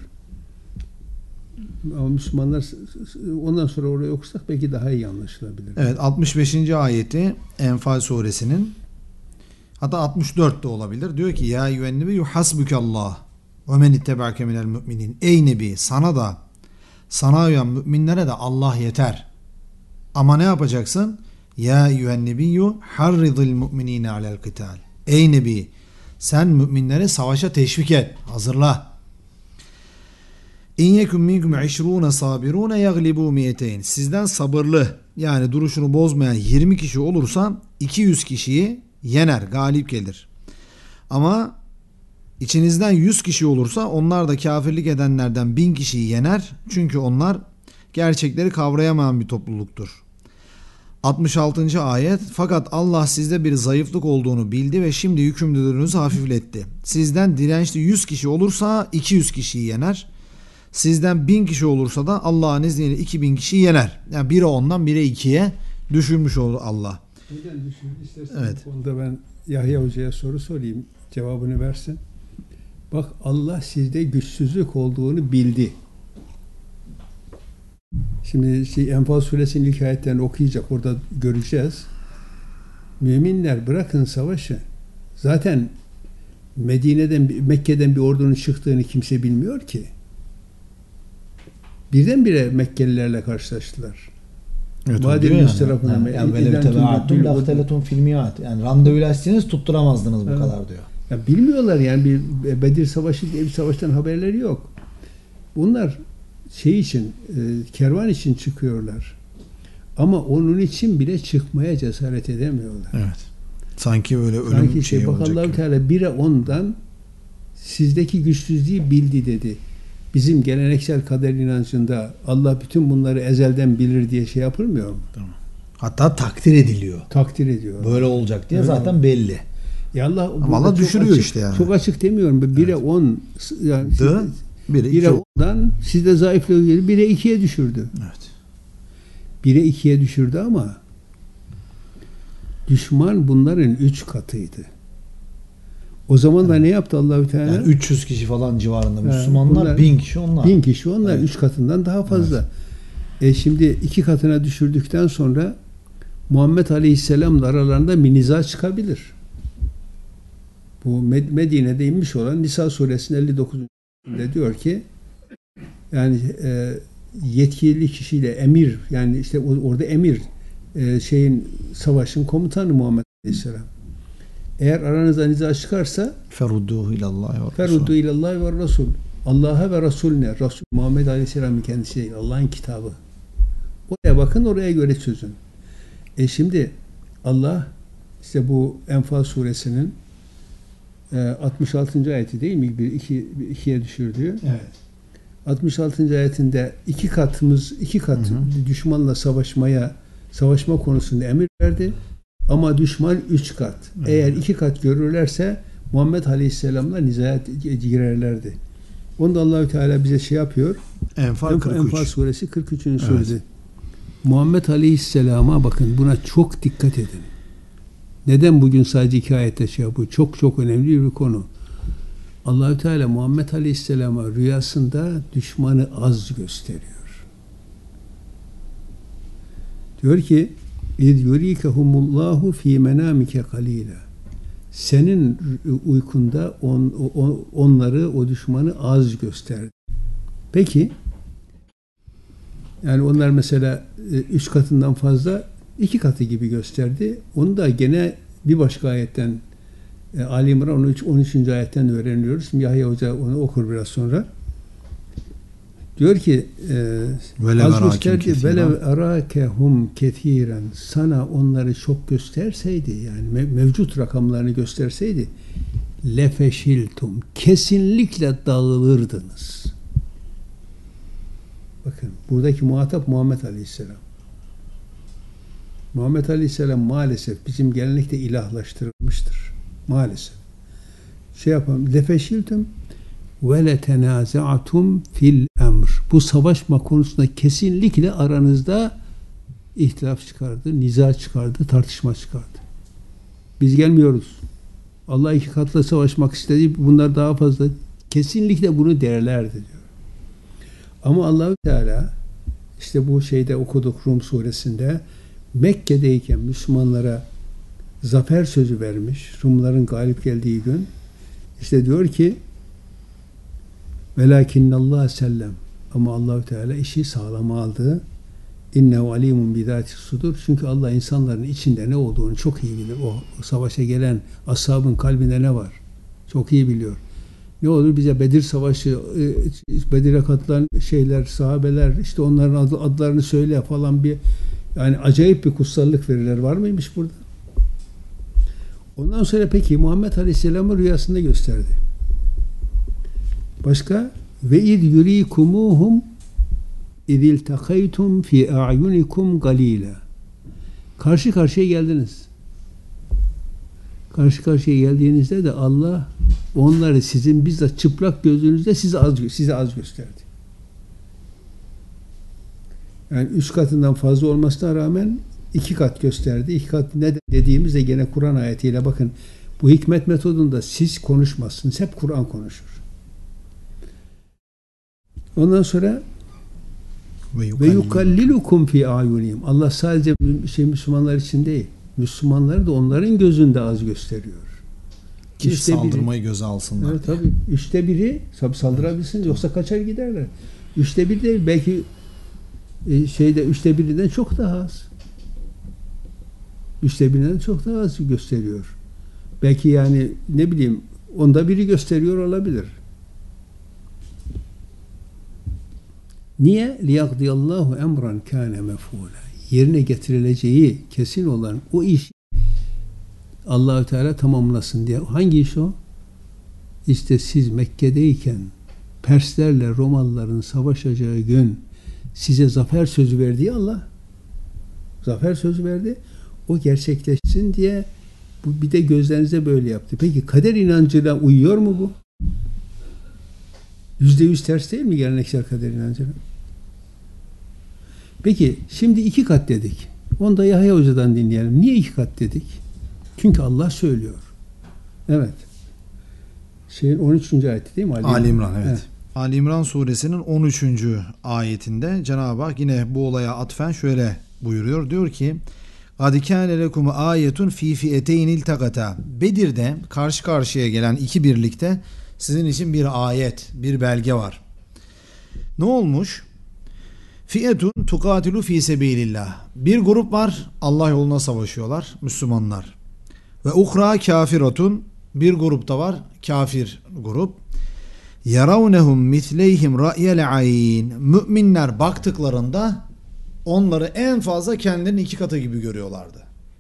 Ama Müslümanlar ondan sonra oraya okusak belki daha iyi anlaşılabilir. Evet, altmış beşinci ayeti Enfal suresinin, hatta altmış dört de olabilir. Diyor ki ya eyyühennebi hasbukallah ve men ittebe'ake minel müminin. Ey Nebi, sana da sana uyan müminlere de Allah yeter. Ama ne yapacaksın? Ya eyyühennebiyyü harridil müminine alel kıtal. Ey Nebi, sen müminleri savaşa teşvik et, hazırla. İn yekun minkum işrûne sabirûne yaglibû mi'eteyn. Sizden sabırlı, yani duruşunu bozmayan yirmi kişi olursa iki yüz kişiyi yener, galip gelir. Ama içinizden yüz kişi olursa onlar da kafirlik edenlerden bin kişiyi yener. Çünkü onlar gerçekleri kavrayamayan bir topluluktur. altmış altıncı ayet. Fakat Allah sizde bir zayıflık olduğunu bildi ve şimdi yükümlülüğünüzü hafifletti. Sizden dirençli yüz kişi olursa iki yüz kişiyi yener. Sizden bin kişi olursa da Allah'ın izniyle iki bin kişiyi yener. Yani biri ondan biri ikiye düşürmüş olur Allah. Neden düşürdü? İstersen evet. Bu konuda ben Yahya Hoca'ya soru sorayım. Cevabını versin. Bak Allah sizde güçsüzlük olduğunu bildi. Şimdi şey, Enfal suresinin ilk ayetlerini okuyacak. Orada göreceğiz. Müminler bırakın savaşı. Zaten Medine'den, Mekke'den bir ordunun çıktığını kimse bilmiyor ki. Birdenbire Mekkelilerle karşılaştılar. Evet, Vadi'nin üst tarafına. Yani, yani böyle tebaatun lahteletun filmiyat. Yani randevulaysınız tutturamazdınız bu evet. kadar diyor. Ya bilmiyorlar yani bir Bedir Savaşı diye bir savaştan haberleri yok. Bunlar şey için, e, kervan için çıkıyorlar. Ama onun için bile çıkmaya cesaret edemiyorlar. Evet. Sanki öyle ölüm Sanki şey, şey bak olacak. Allah-u Teala bire ondan sizdeki güçsüzlüğü bildi dedi. Bizim geleneksel kader inancında Allah bütün bunları ezelden bilir diye şey yapılmıyor mu? Tamam. Hatta takdir ediliyor. Takdir ediyor. Böyle olacak diye evet. zaten belli. Ya Allah, ama Allah düşürüyor açık, işte yani. Çok açık demiyorum. Bire on yani Bire Bire iki. ondan sizde zayıflığı geldi. Bire ikiye düşürdü. Evet. Bire ikiye düşürdü ama düşman bunların üç katıydı. O zaman da ne yaptı Allahü Teala? Yani üç yüz kişi falan civarında He, Müslümanlar, bunlar- bin kişi onlar. Bin kişi onlar. Evet. Üç katından daha fazla. E şimdi iki katına düşürdükten sonra Muhammed Aleyhisselam'la aralarında bir niza çıkabilir. Bu Med- Medine'de inmiş olan Nisa suresinin elli dokuzuncu'da diyor ki yani e, yetkili kişiyle emir, yani işte o- orada emir e, şeyin savaşın komutanı Muhammed Aleyhisselam. Eğer aranızda niza çıkarsa Ferudduhu ilallahi ve feruddu ilallahi ve Resul. Allah'a ve Resulüne. Resul Muhammed Aleyhisselam'ın kendisi değil. Allah'ın kitabı. Oraya bakın, oraya göre çözün. E şimdi Allah işte bu Enfal suresinin e, altmış altıncı ayeti değil mi? Bir, iki, bir ikiye düşürdüğü. Evet. altmış altıncı ayetinde iki katımız, iki kat Hı hı. düşmanla savaşmaya, savaşma konusunda emir verdi. Ama düşman üç kat. Evet. Eğer iki kat görürlerse Muhammed Aleyhisselam'la nizaya girerlerdi. Onu da Allahü Teala bize şey yapıyor. Enfal kırk üç. Enfal suresi kırk üçüncü Evet. suresi. Muhammed Aleyhisselam'a bakın, buna çok dikkat edin. Neden bugün sadece iki ayette şey yapıyor? Çok çok önemli bir konu. Allahü Teala Muhammed Aleyhisselam'a rüyasında düşmanı az gösteriyor. Diyor ki İz yurikehumullahu fi menamike kalila. Senin uykunda on, on, onları, o düşmanı az gösterdi. Peki yani onlar mesela e, üç katından fazla iki katı gibi gösterdi. Onu da gene bir başka ayetten e, Ali İmran on üç on üçüncü ayetten öğreniyoruz. Şimdi Yahya Hoca onu okur biraz sonra. Diyor ki e, Velev az erakim gösterdi. kethiren. Velev erakehum kethiren. Sana onları çok gösterseydi, yani mev- mevcut rakamlarını gösterseydi, lefeşiltum. Kesinlikle dağılırdınız. Bakın buradaki muhatap Muhammed Aleyhisselam. Muhammed Aleyhisselam maalesef bizim gelenekte ilahlaştırılmıştır. Maalesef. Şey yapalım. Lefeşiltum ve letenaza'tum fil emr. Bu savaşma konusunda kesinlikle aranızda ihtilaf çıkardı, niza çıkardı, tartışma çıkardı. Biz gelmiyoruz. Allah iki katla savaşmak istedi. Bunlar daha fazla. Kesinlikle bunu derlerdi diyor. Ama Allahü Teala işte bu şeyde okuduk Rum suresinde, Mekke'deyken Müslümanlara zafer sözü vermiş. Rumların galip geldiği gün. İşte diyor ki velakinnallah sellem, ama Allahü Teala işi sağlama aldı. İnnehu alimun bidati sudur. Çünkü Allah insanların içinde ne olduğunu çok iyi bilir. O, o savaşa gelen ashabın kalbinde ne var? Çok iyi biliyor. Ne olur bize Bedir Savaşı, Bedir'e katılan şeyler, sahabeler, işte onların ad, adlarını söyle falan, bir yani acayip bir kutsallık verirler. Var mıymış burada? Ondan sonra peki Muhammed Aleyhisselam'ı rüyasında gösterdi. Başka? Ve id yurikumuhum idil takaytum fi a'yunikum galila. Karşı karşıya geldiniz. Karşı karşıya geldiğinizde de Allah onları sizin bizzat çıplak gözünüzde size az, size az gösterdi. Yani üç katından fazla olmasına rağmen iki kat gösterdi. İki kat ne dediğimizde gene Kur'an ayetiyle, bakın bu hikmet metodunda siz konuşmazsınız. Hep Kur'an konuşur. Ondan sonra ve yukallilukum fi ayunihim. Allah sadece şey Müslümanlar için değil, Müslümanları da onların gözünde az gösteriyor. Ki Üçte saldırmayı biri, göze alsınlar. evet, tabii. Üçte biri tabii saldırabilsiniz, yoksa kaçar giderler. Üçte biri değil, belki e, şeyde üçte birinden çok daha az. Üçte birinden çok daha az gösteriyor. Belki yani ne bileyim onda biri gösteriyor olabilir. Niye? liyaqdiyallahu emran kana mef'ula. Yerine getirileceği kesin olan o iş Allahü Teala tamamlasın diye. Hangi iş o? İşte siz Mekke'deyken Perslerle Romalıların savaşacağı gün size zafer sözü verdiği Allah. Zafer sözü verdi. O gerçekleşsin diye bu bir de gözlerinize böyle yaptı. Peki kader inancıyla uyuyor mu bu? Yüzde yüz ters değil mi geleneksel kader inancına? Peki şimdi iki kat dedik. Onu da Yahya Hoca'dan dinleyelim. Niye iki kat dedik? Çünkü Allah söylüyor. Evet. Şeyin on üçüncü ayeti değil mi? Ali, Ali İmran, evet. evet. Ali İmran suresinin on üçüncü ayetinde Cenab-ı Hak yine bu olaya atfen şöyle buyuruyor. Diyor ki: "Kad kâne lekum âyetun fî fi'eteyn iltegata." Bedir'de karşı karşıya gelen iki birlikte sizin için bir ayet, bir belge var. Ne olmuş? Fi'etun tukatilu fî sebilillah. Bir grup var, Allah yoluna savaşıyorlar, Müslümanlar. Ve uhra kafiratun, bir grupta var, kafir grup. Yaravnehum misleyhim ra'yel ayn. Müminler baktıklarında onları en fazla kendilerinin iki katı gibi görüyorlardı.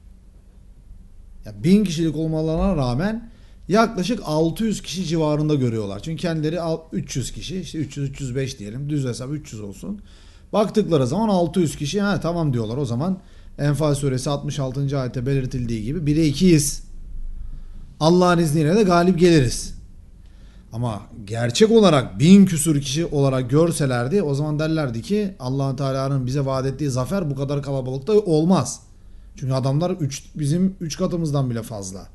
Ya bin kişilik olmalarına rağmen yaklaşık altı yüz kişi civarında görüyorlar. Çünkü kendileri üç yüz kişi, işte üç yüz üç yüz beş diyelim, düz hesap üç yüz olsun. Baktıkları zaman altı yüz kişi, ha tamam diyorlar. O zaman Enfal suresi altmış altıncı ayette belirtildiği gibi bire ikiyiz. Allah'ın izniyle de galip geliriz. Ama gerçek olarak bin küsur kişi olarak görselerdi, o zaman derlerdi ki Allah Teala'nın bize vaat ettiği zafer bu kadar kalabalıkta olmaz. Çünkü adamlar üç, bizim üç katımızdan bile fazla.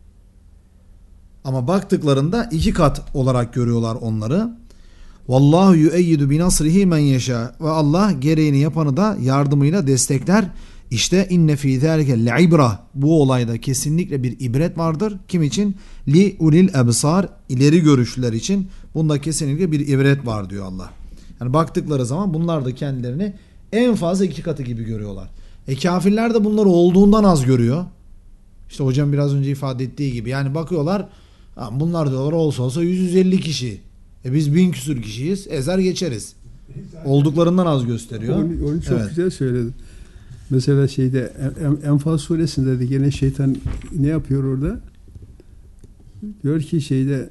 Ama baktıklarında iki kat olarak görüyorlar onları. Vallahu yu'eyyidu bi nasrihi men yeşâ. Ve Allah gereğini yapanı da yardımıyla destekler. İşte inne fî zâlike le'ibra. Bu olayda kesinlikle bir ibret vardır. Kim için? Li ulil ebsar. İleri görüşlüler için. Bunda kesinlikle bir ibret var diyor Allah. Yani baktıkları zaman bunlar da kendilerini en fazla iki katı gibi görüyorlar. E kafirler de bunları olduğundan az görüyor. İşte hocam biraz önce ifade ettiği gibi. Yani bakıyorlar, bunlar diyorlar olsa olsa yüz yüz elli kişi. E biz bin küsür kişiyiz. Ezer geçeriz. Olduklarından az gösteriyor. Onu, onu çok evet. güzel söyledi. Mesela şeyde Enfal suresinde de gene şeytan ne yapıyor orada? Diyor ki şeyde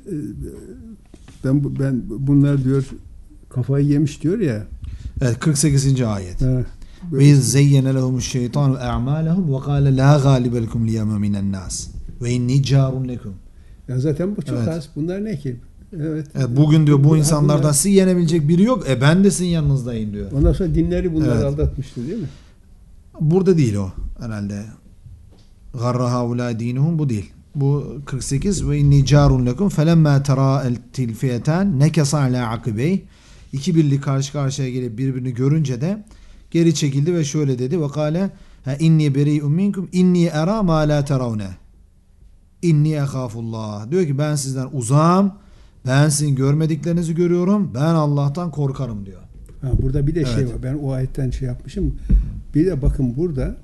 ben ben bunlar diyor kafayı yemiş diyor ya. Evet, kırk sekizinci ayet. Ha, ve iz zeyyene lehumuş şeytanu a'malahum ve kâle la gâlibe lekum liyevme minen nas ve inni cārun lekum. Ya zaten bu çok evet. az. Bunlar ne ki? Evet. evet. Bugün diyor bu, bu insanlardan bunlar, sizi yenebilecek biri yok. E ben de sizin yanınızdayım diyor. Ondan sonra dinleri bunları evet. aldatmıştı değil mi? Burada değil o herhalde. Garra haulâ dînuhum bu değil. Bu kırk sekiz ve inni cārun lekum felemmâ terâ'eltil fiyeten nekesa alâ akibey. İki birlik karşı karşıya gelip birbirini görünce de geri çekildi ve şöyle dedi ve kâle inni beri'un minkum inni erâ mâ lâ teravne. İnni ehâfullah. Diyor ki ben sizden uzağım. Ben sizin görmediklerinizi görüyorum. Ben Allah'tan korkarım diyor. Ha, burada bir de evet. şey var. Ben o ayetten şey yapmışım. Bir de bakın burada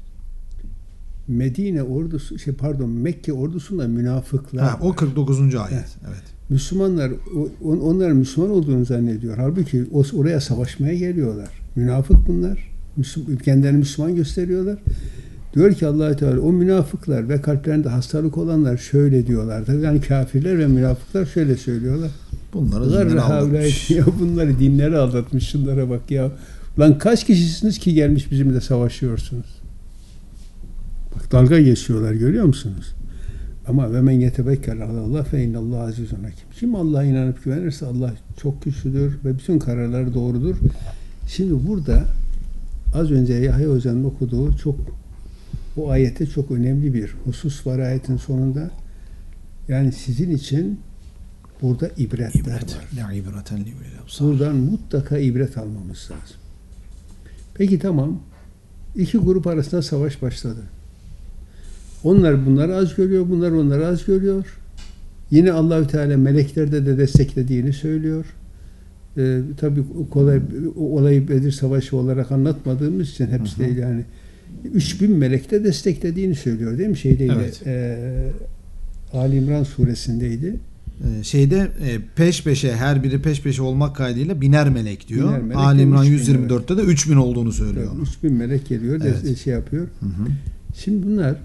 Medine ordusu şey pardon Mekke ordusunda münafıklar. Ha, o kırk dokuzuncu ayet. Evet. evet. Müslümanlar on, onların Müslüman olduğunu zannediyor. Halbuki oraya savaşmaya geliyorlar. Münafık bunlar. Müslüman, kendilerini Müslüman gösteriyorlar. Diyor ki Allah-u Teala o münafıklar ve kalplerinde hastalık olanlar şöyle diyorlardır. Yani kafirler ve münafıklar şöyle söylüyorlar. Bunları dinleri aldatmış. Ya bunları dinleri aldatmış. Şunlara bak ya. Lan kaç kişisiniz ki gelmiş bizimle savaşıyorsunuz? Bak dalga geçiyorlar görüyor musunuz? Ama ve men yetebekkel alallah fe innallahu azizun hakim. Kim Allah'a inanıp güvenirse Allah çok güçlüdür ve bütün kararları doğrudur. Şimdi burada az önce Yahya Hoca'nın okuduğu çok bu ayette çok önemli bir husus var ayetin sonunda. Yani sizin için burada ibretler İbret. var. İbreten Buradan mutlaka ibret almamız lazım. Peki tamam. İki grup arasında savaş başladı. Onlar bunları az görüyor, bunlar onları az görüyor. Yine Allahü Teala meleklerde de desteklediğini söylüyor. Ee, tabii kolay olayı Bedir Savaşı olarak anlatmadığımız için hepsi değil yani. üç bin melek de desteklediğini söylüyor değil mi? Şeydeydi. Evet. E, Ali İmran suresindeydi. Şeyde peş peşe her biri peş peşe olmak kaydıyla biner melek diyor. Biner melek Ali İmran yüz yirmi evet. dörtte de üç bin olduğunu söylüyor. üç bin melek geliyor, Evet. de, şey yapıyor. Hı hı. Şimdi bunlar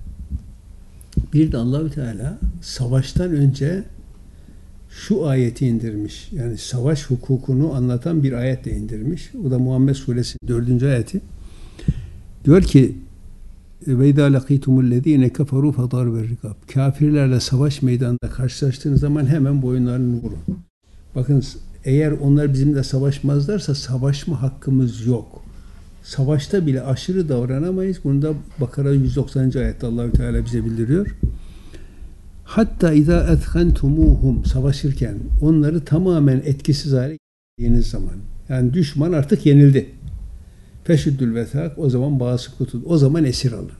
bir de Allahü Teala savaştan önce şu ayeti indirmiş. Yani savaş hukukunu anlatan bir ayet de indirmiş. O da Muhammed Suresi'nin dördüncü ayeti. Diyor ki ve idâ lekîtumullezîne keferû fedâriber rikâb. Kafirlerle savaş meydanında karşılaştığınız zaman hemen boyunlarını vurun. Bakın Eğer onlar bizimle savaşmazlarsa savaşma hakkımız yok. Savaşta bile aşırı davranamayız. Bunu da Bakara yüz doksanıncı ayette Allahü Teala bize bildiriyor. Hatta izâ ethkentumuhum, savaşırken onları tamamen etkisiz hale getirdiğiniz zaman, yani düşman artık yenildi. Feşüddül vethâk, o zaman bağısı tutun. O zaman esir alın.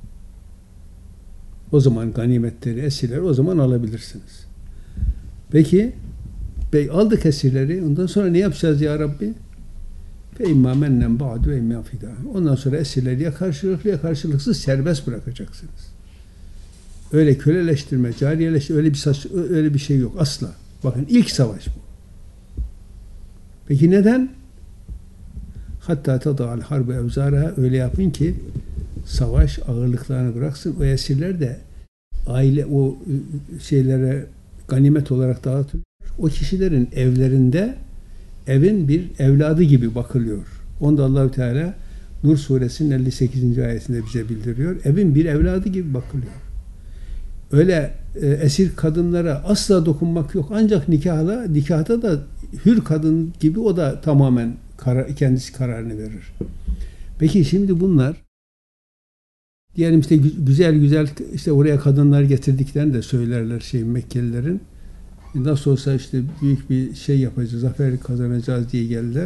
O zaman ganimetleri, esirleri o zaman alabilirsiniz. Peki bey aldık esirleri. Ondan sonra ne yapacağız ya Rabbi? Fe immâ mennen ba'du ve immâ fidâ. Ondan sonra esirleri ya karşılıklı ya karşılıksız serbest bırakacaksınız. Öyle köleleştirme, cariyeleştirme, öyle bir saç, öyle bir şey yok asla. Bakın ilk savaş bu. Peki neden? Hatta tada'al harbe evzâraha, öyle yapın ki savaş ağırlıklarını bıraksın. O esirler de aile o şeylere ganimet olarak dağıtılıyor. O kişilerin evlerinde evin bir evladı gibi bakılıyor. Onda Allahü Teala Nur suresinin elli sekizinci ayetinde bize bildiriyor. Evin bir evladı gibi bakılıyor. Öyle e, esir kadınlara asla dokunmak yok. Ancak nikahla, nikahta da hür kadın gibi o da tamamen karar, kendisi kararını verir. Peki şimdi bunlar diyelim işte güzel güzel işte oraya kadınlar getirdiklerini de söylerler şey Mekkelilerin. Nasıl olsa işte büyük bir şey yapacağız, zafer kazanacağız diye geldiler.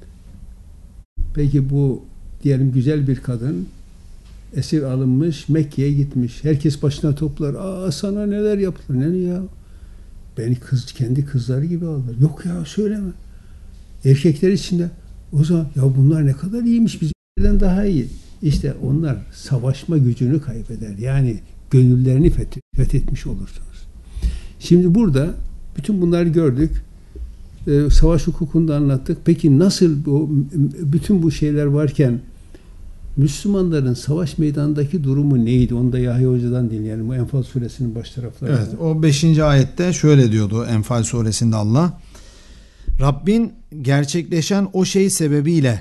Peki bu diyelim güzel bir kadın esir alınmış, Mekke'ye gitmiş. Herkes başına toplar. Aa sana neler yaptılar? Ne ya? Beni kız kendi kızları gibi aldılar. Yok ya söyleme. Erkekler içinde o zaman ya bunlar ne kadar iyiymiş, bizden daha iyi. İşte onlar savaşma gücünü kaybeder. Yani gönüllerini feth- fethetmiş olursunuz. Şimdi burada bütün bunları gördük. Ee, savaş hukukunu da anlattık. Peki nasıl bu bütün bu şeyler varken Müslümanların savaş meydanındaki durumu neydi? Onu da Yahya Hoca'dan dinleyelim. Bu Enfal suresinin baş taraflarında. Evet, o beşinci ayette şöyle diyordu Enfal suresinde Allah. Rabbin gerçekleşen o şey sebebiyle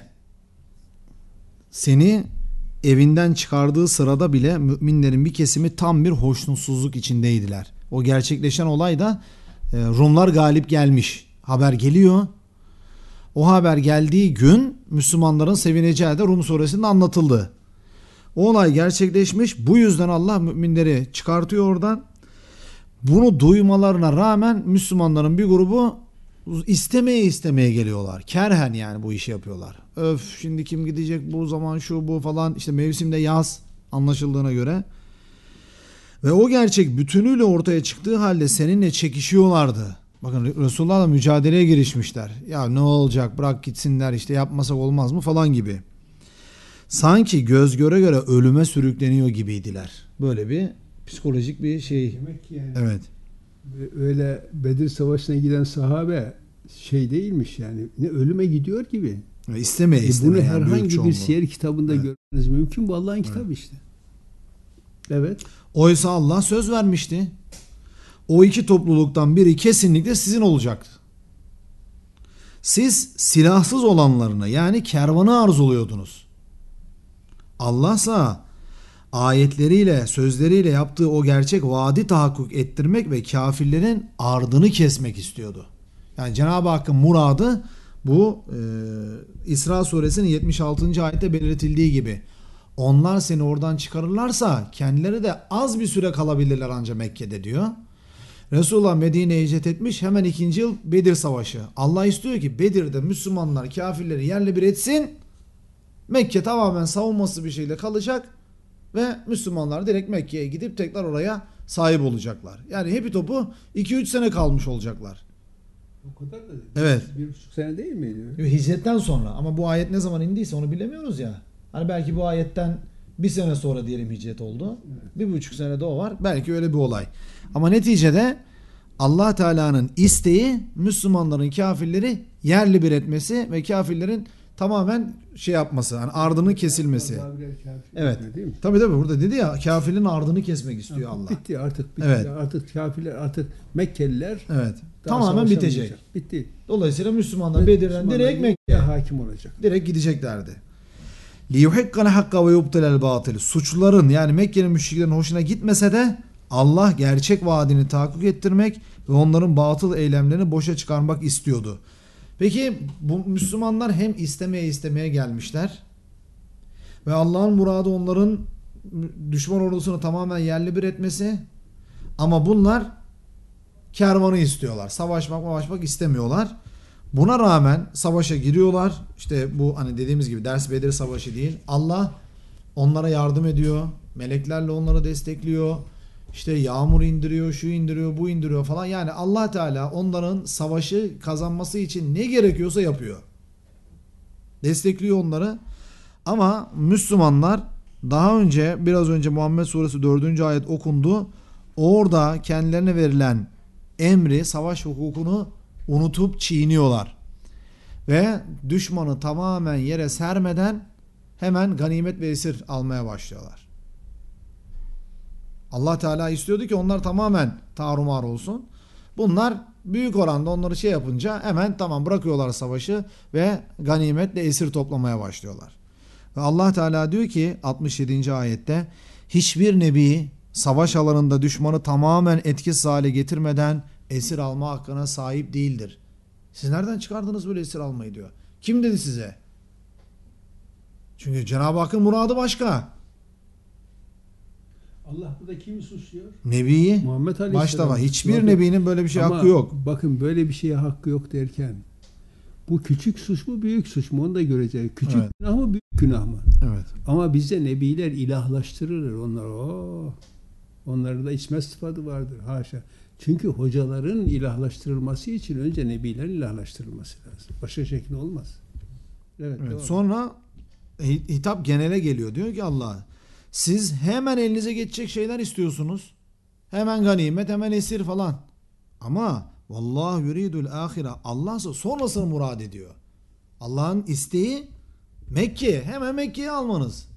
seni evinden çıkardığı sırada bile müminlerin bir kesimi tam bir hoşnutsuzluk içindeydiler. O gerçekleşen olay da e, Rumlar galip gelmiş. Haber geliyor. O haber geldiği gün Müslümanların sevineceği de Rum suresinde anlatıldı. O olay gerçekleşmiş. Bu yüzden Allah müminleri çıkartıyor oradan. Bunu duymalarına rağmen Müslümanların bir grubu istemeye istemeye geliyorlar. Kerhen yani bu işi yapıyorlar. Öf şimdi kim gidecek bu zaman şu bu falan. İşte mevsimde yaz anlaşıldığına göre. Ve o gerçek bütünüyle ortaya çıktığı halde seninle çekişiyorlardı. Bakın Resulullah'la mücadeleye girişmişler. Ya ne olacak bırak gitsinler işte yapmasak olmaz mı falan gibi. Sanki göz göre göre ölüme sürükleniyor gibiydiler. Böyle bir psikolojik bir şey. Demek ki yani Evet. öyle Bedir Savaşı'na giden sahabe şey değilmiş yani. Ne ölüme gidiyor gibi. İstemeye E istemeye. bunu yani büyük herhangi bir çoğunluğu. siyer kitabında Evet. görmeniz mümkün. Bu Allah'ın kitabı Evet. işte. Evet. Oysa Allah söz vermişti. O iki topluluktan biri kesinlikle sizin olacaktı. Siz silahsız olanlarını yani kervanı arzuluyordunuz. Allah'sa ayetleriyle, sözleriyle yaptığı o gerçek vaadi tahakkuk ettirmek ve kafirlerin ardını kesmek istiyordu. Yani Cenab-ı Hakk'ın muradı bu e, İsra suresinin yetmiş altıncı ayette belirtildiği gibi. Onlar seni oradan çıkarırlarsa kendileri de az bir süre kalabilirler ancak Mekke'de diyor. Resulullah Medine'ye hicret etmiş, hemen ikinci yıl Bedir Savaşı. Allah istiyor ki Bedir'de Müslümanlar kafirleri yerle bir etsin. Mekke tamamen savunmasız bir şekilde kalacak ve Müslümanlar direkt Mekke'ye gidip tekrar oraya sahip olacaklar. Yani hepi topu iki üç sene kalmış olacaklar. O kadar da değil. Evet. Bir buçuk sene değil miydi? Hicretten sonra, ama bu ayet ne zaman indiyse onu bilemiyoruz ya. Hani belki bu ayetten bir sene sonra diyelim hicret oldu. Evet. Bir buçuk sene de o var. Belki öyle bir olay. Ama neticede Allah Teala'nın isteği Müslümanların kafirleri yerli bir etmesi ve kafirlerin tamamen şey yapması, yani ardının kesilmesi. Evet. Değil mi? Tabii tabii burada dedi ya kafirlerin ardını kesmek istiyor Allah. Bitti artık bitti. Evet. Artık kafirler artık Mekkeliler Evet. daha Tamamen savaşamayacak. bitecek. Bitti. Dolayısıyla Müslümanlar Bedir'den Müslümanlar direkt Mekke'ye hakim olacak. Direkt gideceklerdi. لِيُحِقَّ الْحَقَّ وَيُبْطِلَ الْبَاطِلِ Suçluların yani Mekke'nin müşriklerin hoşuna gitmese de Allah gerçek vaadini tahakkuk ettirmek ve onların batıl eylemlerini boşa çıkarmak istiyordu. Peki bu Müslümanlar hem istemeye istemeye gelmişler ve Allah'ın muradı onların düşman ordusunu tamamen yerle bir etmesi, ama bunlar kervanı istiyorlar. Savaşmak savaşmak istemiyorlar. Buna rağmen savaşa giriyorlar. İşte bu hani dediğimiz gibi Ders Bedir Savaşı değil. Allah onlara yardım ediyor. Meleklerle onları destekliyor. İşte yağmur indiriyor, şu indiriyor, bu indiriyor falan. Yani Allah Teala onların savaşı kazanması için ne gerekiyorsa yapıyor. Destekliyor onları. Ama Müslümanlar daha önce biraz önce Muhammed Suresi dördüncü ayet okundu. Orada kendilerine verilen emri, savaş hukukunu unutup çiğniyorlar. Ve düşmanı tamamen yere sermeden hemen ganimet ve esir almaya başlıyorlar. Allah Teala istiyordu ki onlar tamamen tarumar olsun. Bunlar büyük oranda onları şey yapınca hemen tamam bırakıyorlar savaşı ve ganimetle esir toplamaya başlıyorlar. Ve Allah Teala diyor ki altmış yedinci ayette hiçbir nebi savaş alanında düşmanı tamamen etkisiz hale getirmeden esir alma hakkına sahip değildir. Siz nereden çıkardınız böyle esir almayı diyor. Kim dedi size? Çünkü Cenab-ı Hakk'ın muradı başka. Allah burada kimi suçluyor? Nebiyi Muhammed Aleyhisselam. başta var. Hiçbir Bakın, nebinin böyle bir şey ama hakkı yok. Bakın böyle bir şeye hakkı yok derken bu küçük suç mu büyük suç mu onu da göreceğiz. Küçük Evet. günah mı büyük günah mı? Evet. Ama bizde nebiler ilahlaştırılır. Onlar o onların da içme sıfatı vardır. Haşa. Çünkü hocaların ilahlaştırılması için önce nebilerin ilahlaştırılması lazım. Başka şekilde olmaz. Evet. Evet. Devam. Sonra hitap genele geliyor. Diyor ki Allah, siz hemen elinize geçecek şeyler istiyorsunuz. Hemen ganimet, hemen esir falan. Ama vallahu yuridul ahire. Allah sonrasını murad ediyor. Allah'ın isteği Mekke. Hemen Mekke'yi almanız.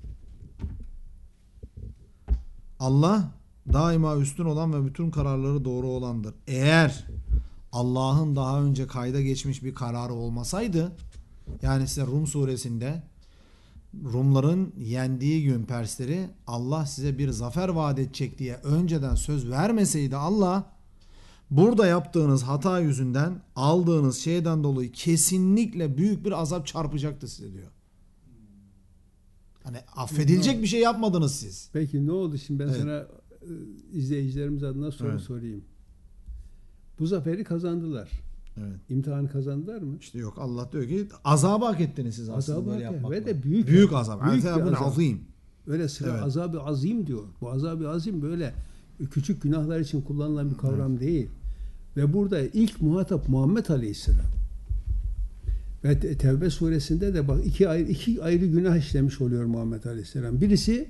Allah daima üstün olan ve bütün kararları doğru olandır. Eğer Allah'ın daha önce kayda geçmiş bir kararı olmasaydı, yani size Rum suresinde Rumların yendiği gün Persleri Allah size bir zafer vaat edecek diye önceden söz vermeseydi Allah, burada yaptığınız hata yüzünden aldığınız şeyden dolayı kesinlikle büyük bir azap çarpacaktı size diyor. Hani affedilecek bir şey yapmadınız siz. Peki ne oldu şimdi ben Evet. sana e, izleyicilerimiz adına soru Evet. sorayım. Bu zaferi kazandılar. Evet. İmtihanı kazandılar mı? İşte yok, Allah diyor ki azabı hak ettiniz siz aslında Azabı böyle hak- yapmakla. ve de büyük- büyük azap. büyük bir Azabın azap. azim. Öyle sıra Evet. azab-ı azim diyor. Bu azab-ı azim böyle küçük günahlar için kullanılan bir kavram değil. Ve burada ilk muhatap Muhammed Aleyhisselam. Ve Te- Tevbe suresinde de bak iki ayrı, iki ayrı günah işlemiş oluyor Muhammed Aleyhisselam. Birisi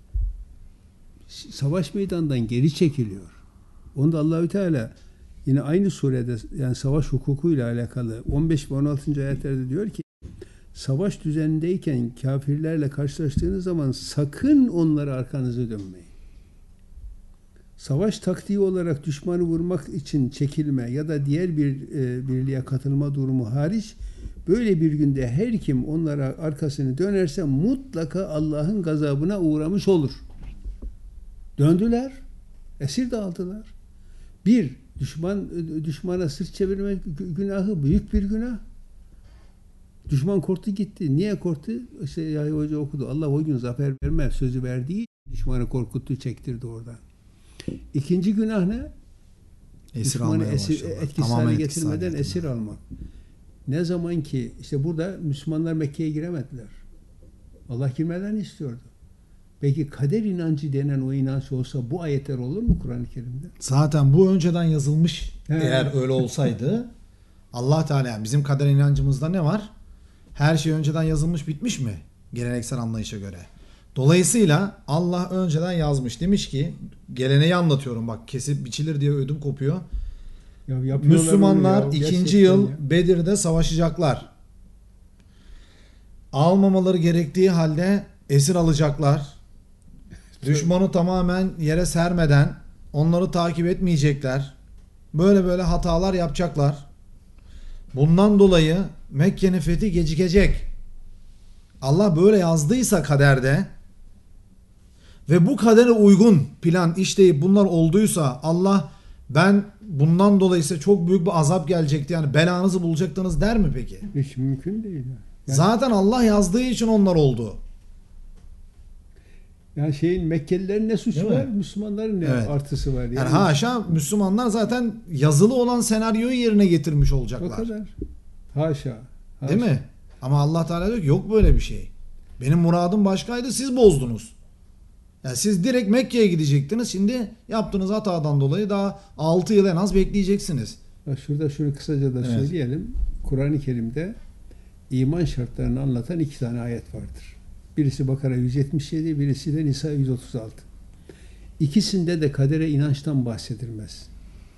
savaş meydanından geri çekiliyor. Onda Allahü Teala yine aynı surede yani savaş hukukuyla alakalı on beş ve on altıncı ayetlerde diyor ki savaş düzenindeyken kafirlerle karşılaştığınız zaman sakın onlara arkanızı dönmeyin. Savaş taktiği olarak düşmanı vurmak için çekilme ya da diğer bir e, birliğe katılma durumu hariç böyle bir günde her kim onlara arkasını dönerse mutlaka Allah'ın gazabına uğramış olur. Döndüler, esir de aldılar. Bir, düşman düşmana sırt çevirme günahı büyük bir günah. Düşman korktu gitti. Niye korktu? İşte Yahya Hoca okudu. Allah o gün zafer verme sözü verdiği düşmanı korkuttu, çektirdi oradan. İkinci günah ne? Esir Düşmanı almaya esir, başlıyorlar. etkisiz Tamamen hale etkisiz hale getirmeden esir getirdiler. almak. Ne zaman ki işte burada Müslümanlar Mekke'ye giremediler. Allah girmelerini istiyordu. Peki kader inancı denen o inanç olsa bu ayetler olur mu Kur'an-ı Kerim'de? Zaten bu önceden yazılmış. He. Eğer öyle olsaydı Allah Teala, yani bizim kader inancımızda ne var? Her şey önceden yazılmış, bitmiş mi? Geleneksel anlayışa göre. Dolayısıyla Allah önceden yazmış. Demiş ki, geleneği anlatıyorum bak, kesip biçilir diye ödüm kopuyor. Ya yapıyorlar Müslümanlar onu ya, ikinci gerçekten yıl ya. Bedir'de savaşacaklar. Almamaları gerektiği halde esir alacaklar. Düşmanı tamamen yere sermeden onları takip etmeyecekler. Böyle böyle hatalar yapacaklar. Bundan dolayı Mekke'nin fethi gecikecek. Allah böyle yazdıysa kaderde ve bu kadere uygun plan işleyip bunlar olduysa Allah ben bundan dolayı ise çok büyük bir azap gelecekti yani belanızı bulacaktınız der mi peki? Hiç mümkün değil. Yani, Zaten Allah yazdığı için onlar oldu. yani şeyin Mekkelilerin ne suçu Değil mi? var? Müslümanların ne Evet. artısı var? Yani, Yani haşa Müslümanlar zaten yazılı olan senaryoyu yerine getirmiş o olacaklar. kadar. Haşa. haşa. Değil mi? Ama Allah Teala diyor ki yok böyle bir şey. Benim muradım başkaydı, siz bozdunuz. Yani siz direkt Mekke'ye gidecektiniz. Şimdi yaptığınız hatadan dolayı daha altı yıl en az bekleyeceksiniz. Bak şurada şunu kısaca da Evet. söyleyelim. Kur'an-ı Kerim'de iman şartlarını anlatan iki tane ayet vardır. Birisi Bakara yüz yetmiş yedi, birisi de Nisa yüz otuz altı. İkisinde de kadere inançtan bahsedilmez.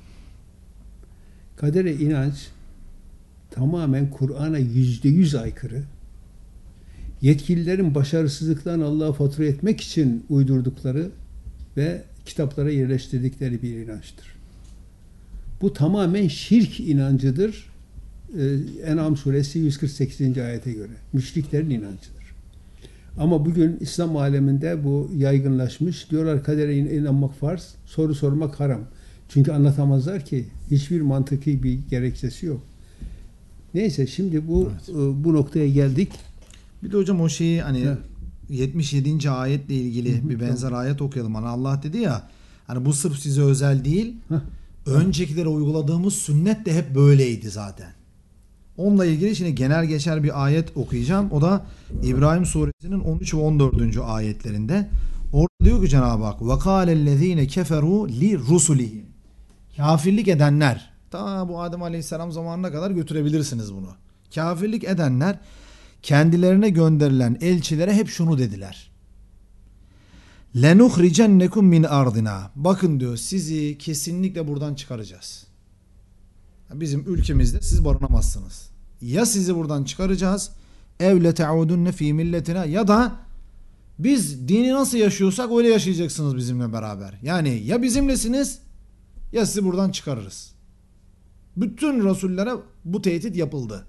Kadere inanç tamamen Kur'an'a yüzde yüz aykırı. Yetkililerin başarısızlıklarını Allah'a fatura etmek için uydurdukları ve kitaplara yerleştirdikleri bir inançtır. Bu tamamen şirk inancıdır. Ee, En'am suresi yüz kırk sekizinci ayete göre. Müşriklerin inancıdır. Ama bugün İslam aleminde bu yaygınlaşmış. Diyorlar kadere inanmak farz, soru sormak haram. Çünkü anlatamazlar ki. Hiçbir mantıki bir gerekçesi yok. Neyse şimdi bu Evet. e, bu noktaya geldik. Bir de hocam o şeyi hani Evet. yetmiş yedinci ayetle ilgili Hı hı, bir benzer ayet okuyalım. Hani Allah dedi ya hani bu sırf size özel değil. Heh. Öncekilere uyguladığımız sünnet de hep böyleydi zaten. Onunla ilgili şimdi genel geçer bir ayet okuyacağım. O da İbrahim suresinin on üç ve on dördüncü ayetlerinde. Orada diyor ki Cenab-ı Hak وَقَالَ الَّذ۪ينَ كَفَرُوا لِرُسُلِهِمْ Kafirlik edenler, ta bu Adem Aleyhisselam zamanına kadar götürebilirsiniz bunu. Kafirlik edenler kendilerine gönderilen elçilere hep şunu dediler. لَنُخْرِجَنَّكُمْ min ardina. Bakın diyor sizi kesinlikle buradan çıkaracağız. Bizim ülkemizde siz barınamazsınız. Ya sizi buradan çıkaracağız ev lete'udunne fi milletina ya da biz dini nasıl yaşıyorsak öyle yaşayacaksınız bizimle beraber. Yani ya bizimlesiniz ya sizi buradan çıkarırız. Bütün rasullere bu tehdit yapıldı.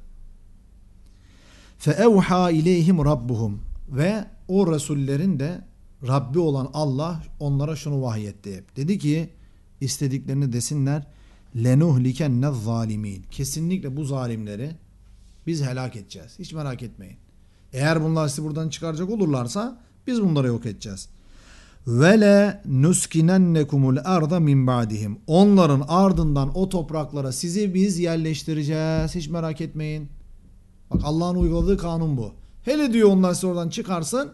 فَاَوْحَا اِلَيْهِمْ رَبُّهُمْ Ve o rasullerin de Rabbi olan Allah onlara şunu vahyetti hep. Dedi ki istediklerini desinler لَنُهْلِكَنَّ الظَّالِمِينَ Kesinlikle bu zalimleri biz helak edeceğiz. Hiç merak etmeyin. Eğer bunlar sizi buradan çıkaracak olurlarsa biz bunları yok edeceğiz. وَلَا نُسْكِنَنَّكُمُ الْاَرْضَ مِنْ بَعْدِهِمْ Onların ardından o topraklara sizi biz yerleştireceğiz. Hiç merak etmeyin. Bak Allah'ın uyguladığı kanun bu. Hele diyor onlar sizi oradan çıkarsın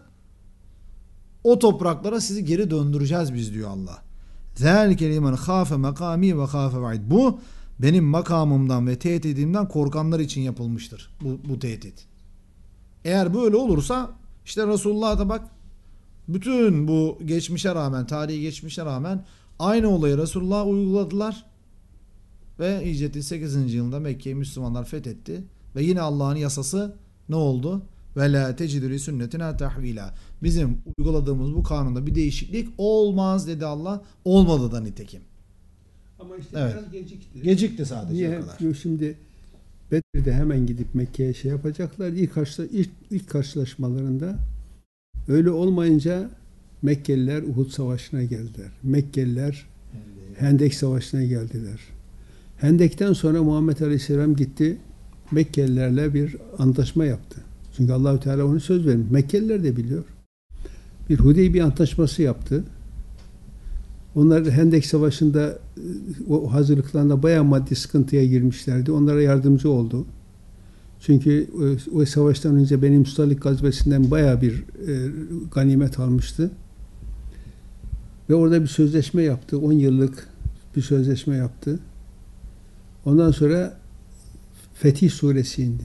o topraklara sizi geri döndüreceğiz biz diyor Allah. ذَٰلِكَ لِمَنْ خَافَ مَقَامِي وَخَافَ وَعِدْ Bu benim makamımdan ve tehdidimden korkanlar için yapılmıştır. Bu, bu tehdit. Eğer böyle olursa işte Resulullah da bak bütün bu geçmişe rağmen, tarihi geçmişe rağmen aynı olayı Resulullah uyguladılar. Ve hicretin sekizinci yılında Mekke'yi Müslümanlar fethetti. Ve yine Allah'ın yasası ne oldu? Ve la tecidü li sünnetina tahvila. Bizim uyguladığımız bu kanunda bir değişiklik olmaz dedi Allah. Olmadı da nitekim. Ama işte Evet. biraz gecikti. Gecikti sadece Niye? o kadar. Diyor şimdi Bedir'de hemen gidip Mekke'ye şey yapacaklar. İlk, karşıla, ilk, ilk karşılaşmalarında öyle olmayınca Mekkeliler Uhud Savaşı'na geldiler. Mekkeliler Hendek Savaşı'na geldiler. Hendek'ten sonra Muhammed Aleyhisselam gitti Mekkelilerle bir antlaşma yaptı. Çünkü Allahü Teala onu söz vermiş. Mekkeliler de biliyor. Bir Hudeybiye antlaşması yaptı. Onlar Hendek Savaşı'nda o hazırlıklarında bayağı maddi sıkıntıya girmişlerdi. Onlara yardımcı oldu. Çünkü o, o savaştan önce Beni Mustalik gazvesinden bayağı bir e, ganimet almıştı. Ve orada bir sözleşme yaptı. on yıllık bir sözleşme yaptı. Ondan sonra Fetih Suresi indi.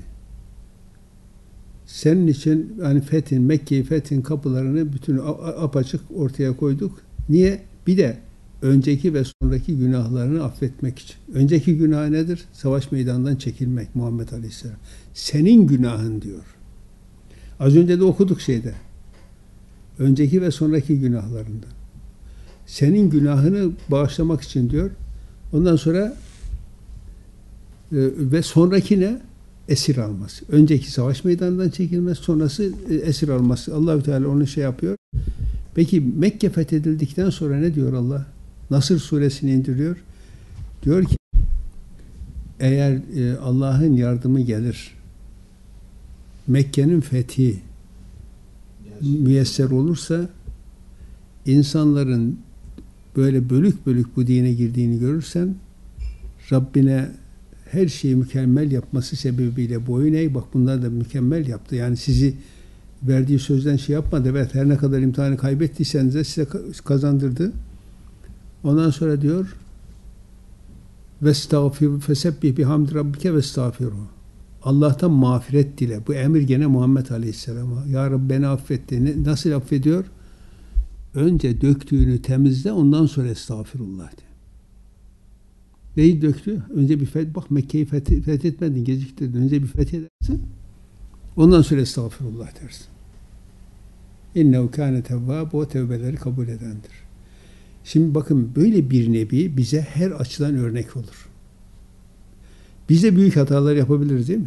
Senin için yani Fethin, Mekke'yi Fethin kapılarını bütün apaçık ortaya koyduk. Niye? Bir de önceki ve sonraki günahlarını affetmek için. Önceki günah nedir? Savaş meydanından çekilmek Muhammed Aleyhisselam. Senin günahın diyor. Az önce de okuduk şeyde. Önceki ve sonraki günahlarında. Senin günahını bağışlamak için diyor. Ondan sonra e, ve sonraki ne? Esir alması. Önceki savaş meydanından çekilmesi, sonrası e, esir alması. Allahü Teala onu şey yapıyor. Peki Mekke fethedildikten sonra ne diyor Allah? Nasr suresini indiriyor. Diyor ki eğer e, Allah'ın yardımı gelir, Mekke'nin fethi müyesser olursa, insanların böyle bölük bölük bu dine girdiğini görürsen, Rabbine her şeyi mükemmel yapması sebebiyle boyun eğ. Bak bunlar da mükemmel yaptı. Yani sizi verdiği sözden şey yapmadı. Evet, her ne kadar imtihanı kaybettiyseniz de size kazandırdı. Ondan sonra diyor vestağfir fesebbih bihamdi rabbike vestağfiruhu. Allah'tan mağfiret dile. Bu emir gene Muhammed Aleyhisselam'a. Ya Rabbi beni affetti. Ne, nasıl affediyor? Önce döktüğünü temizle, ondan sonra estağfirullah de. Neyi döktü? Önce bir feth, bak Mekke'yi feth, fethetmedin, geciktirdin. Önce bir fethedersin. Ondan sonra estağfirullah dersin. İnnehu kâne tevvâb, o tevbeleri kabul edendir. Şimdi bakın, böyle bir nebi bize her açıdan örnek olur. Biz de büyük hatalar yapabiliriz değil mi?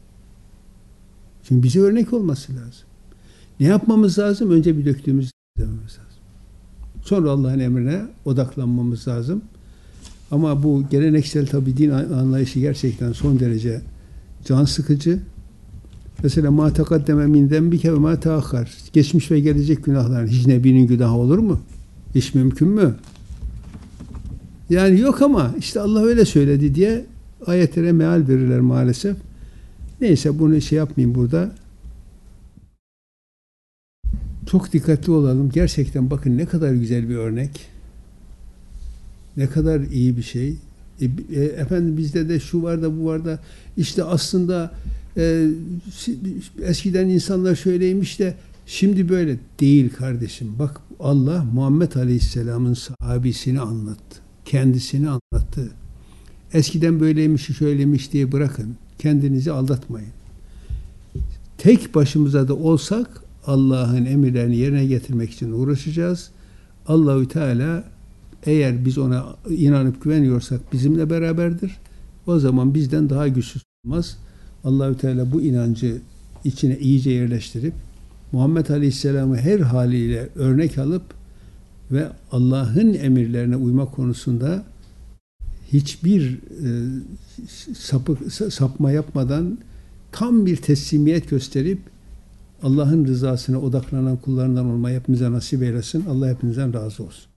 Çünkü bize örnek olması lazım. Ne yapmamız lazım? Önce bir döktüğümüzü dememiz lazım. Sonra Allah'ın emrine odaklanmamız lazım. Ama bu geleneksel tabi din anlayışı gerçekten son derece can sıkıcı. Mesela ma takaddeme min zembike ve ma taakhar. Geçmiş ve gelecek günahların hiç nebinin günahı olur mu? Hiç mümkün mü? Yani yok ama işte Allah öyle söyledi diye ayetlere meal verirler maalesef. Neyse, bunu şey yapmayayım burada. Çok dikkatli olalım. Gerçekten bakın ne kadar güzel bir örnek. Ne kadar iyi bir şey. E, e, efendim bizde de şu var da bu var da işte aslında e, eskiden insanlar şöyleymiş de şimdi böyle değil kardeşim. Bak Allah Muhammed Aleyhisselam'ın sahabisini anlattı. Kendisini anlattı. Eskiden böyleymiş, şöyleymiş diye bırakın. Kendinizi aldatmayın. Tek başımıza da olsak Allah'ın emirlerini yerine getirmek için uğraşacağız. Allahü Teala eğer biz ona inanıp güveniyorsak bizimle beraberdir. O zaman bizden daha güçsüz olmaz. Allahü Teala bu inancı içine iyice yerleştirip Muhammed Aleyhisselam'ı her haliyle örnek alıp ve Allah'ın emirlerine uyma konusunda hiçbir e, sapık, sapma yapmadan tam bir teslimiyet gösterip Allah'ın rızasına odaklanan kullarından olmayı hepimize nasip eylesin. Allah hepinizden razı olsun.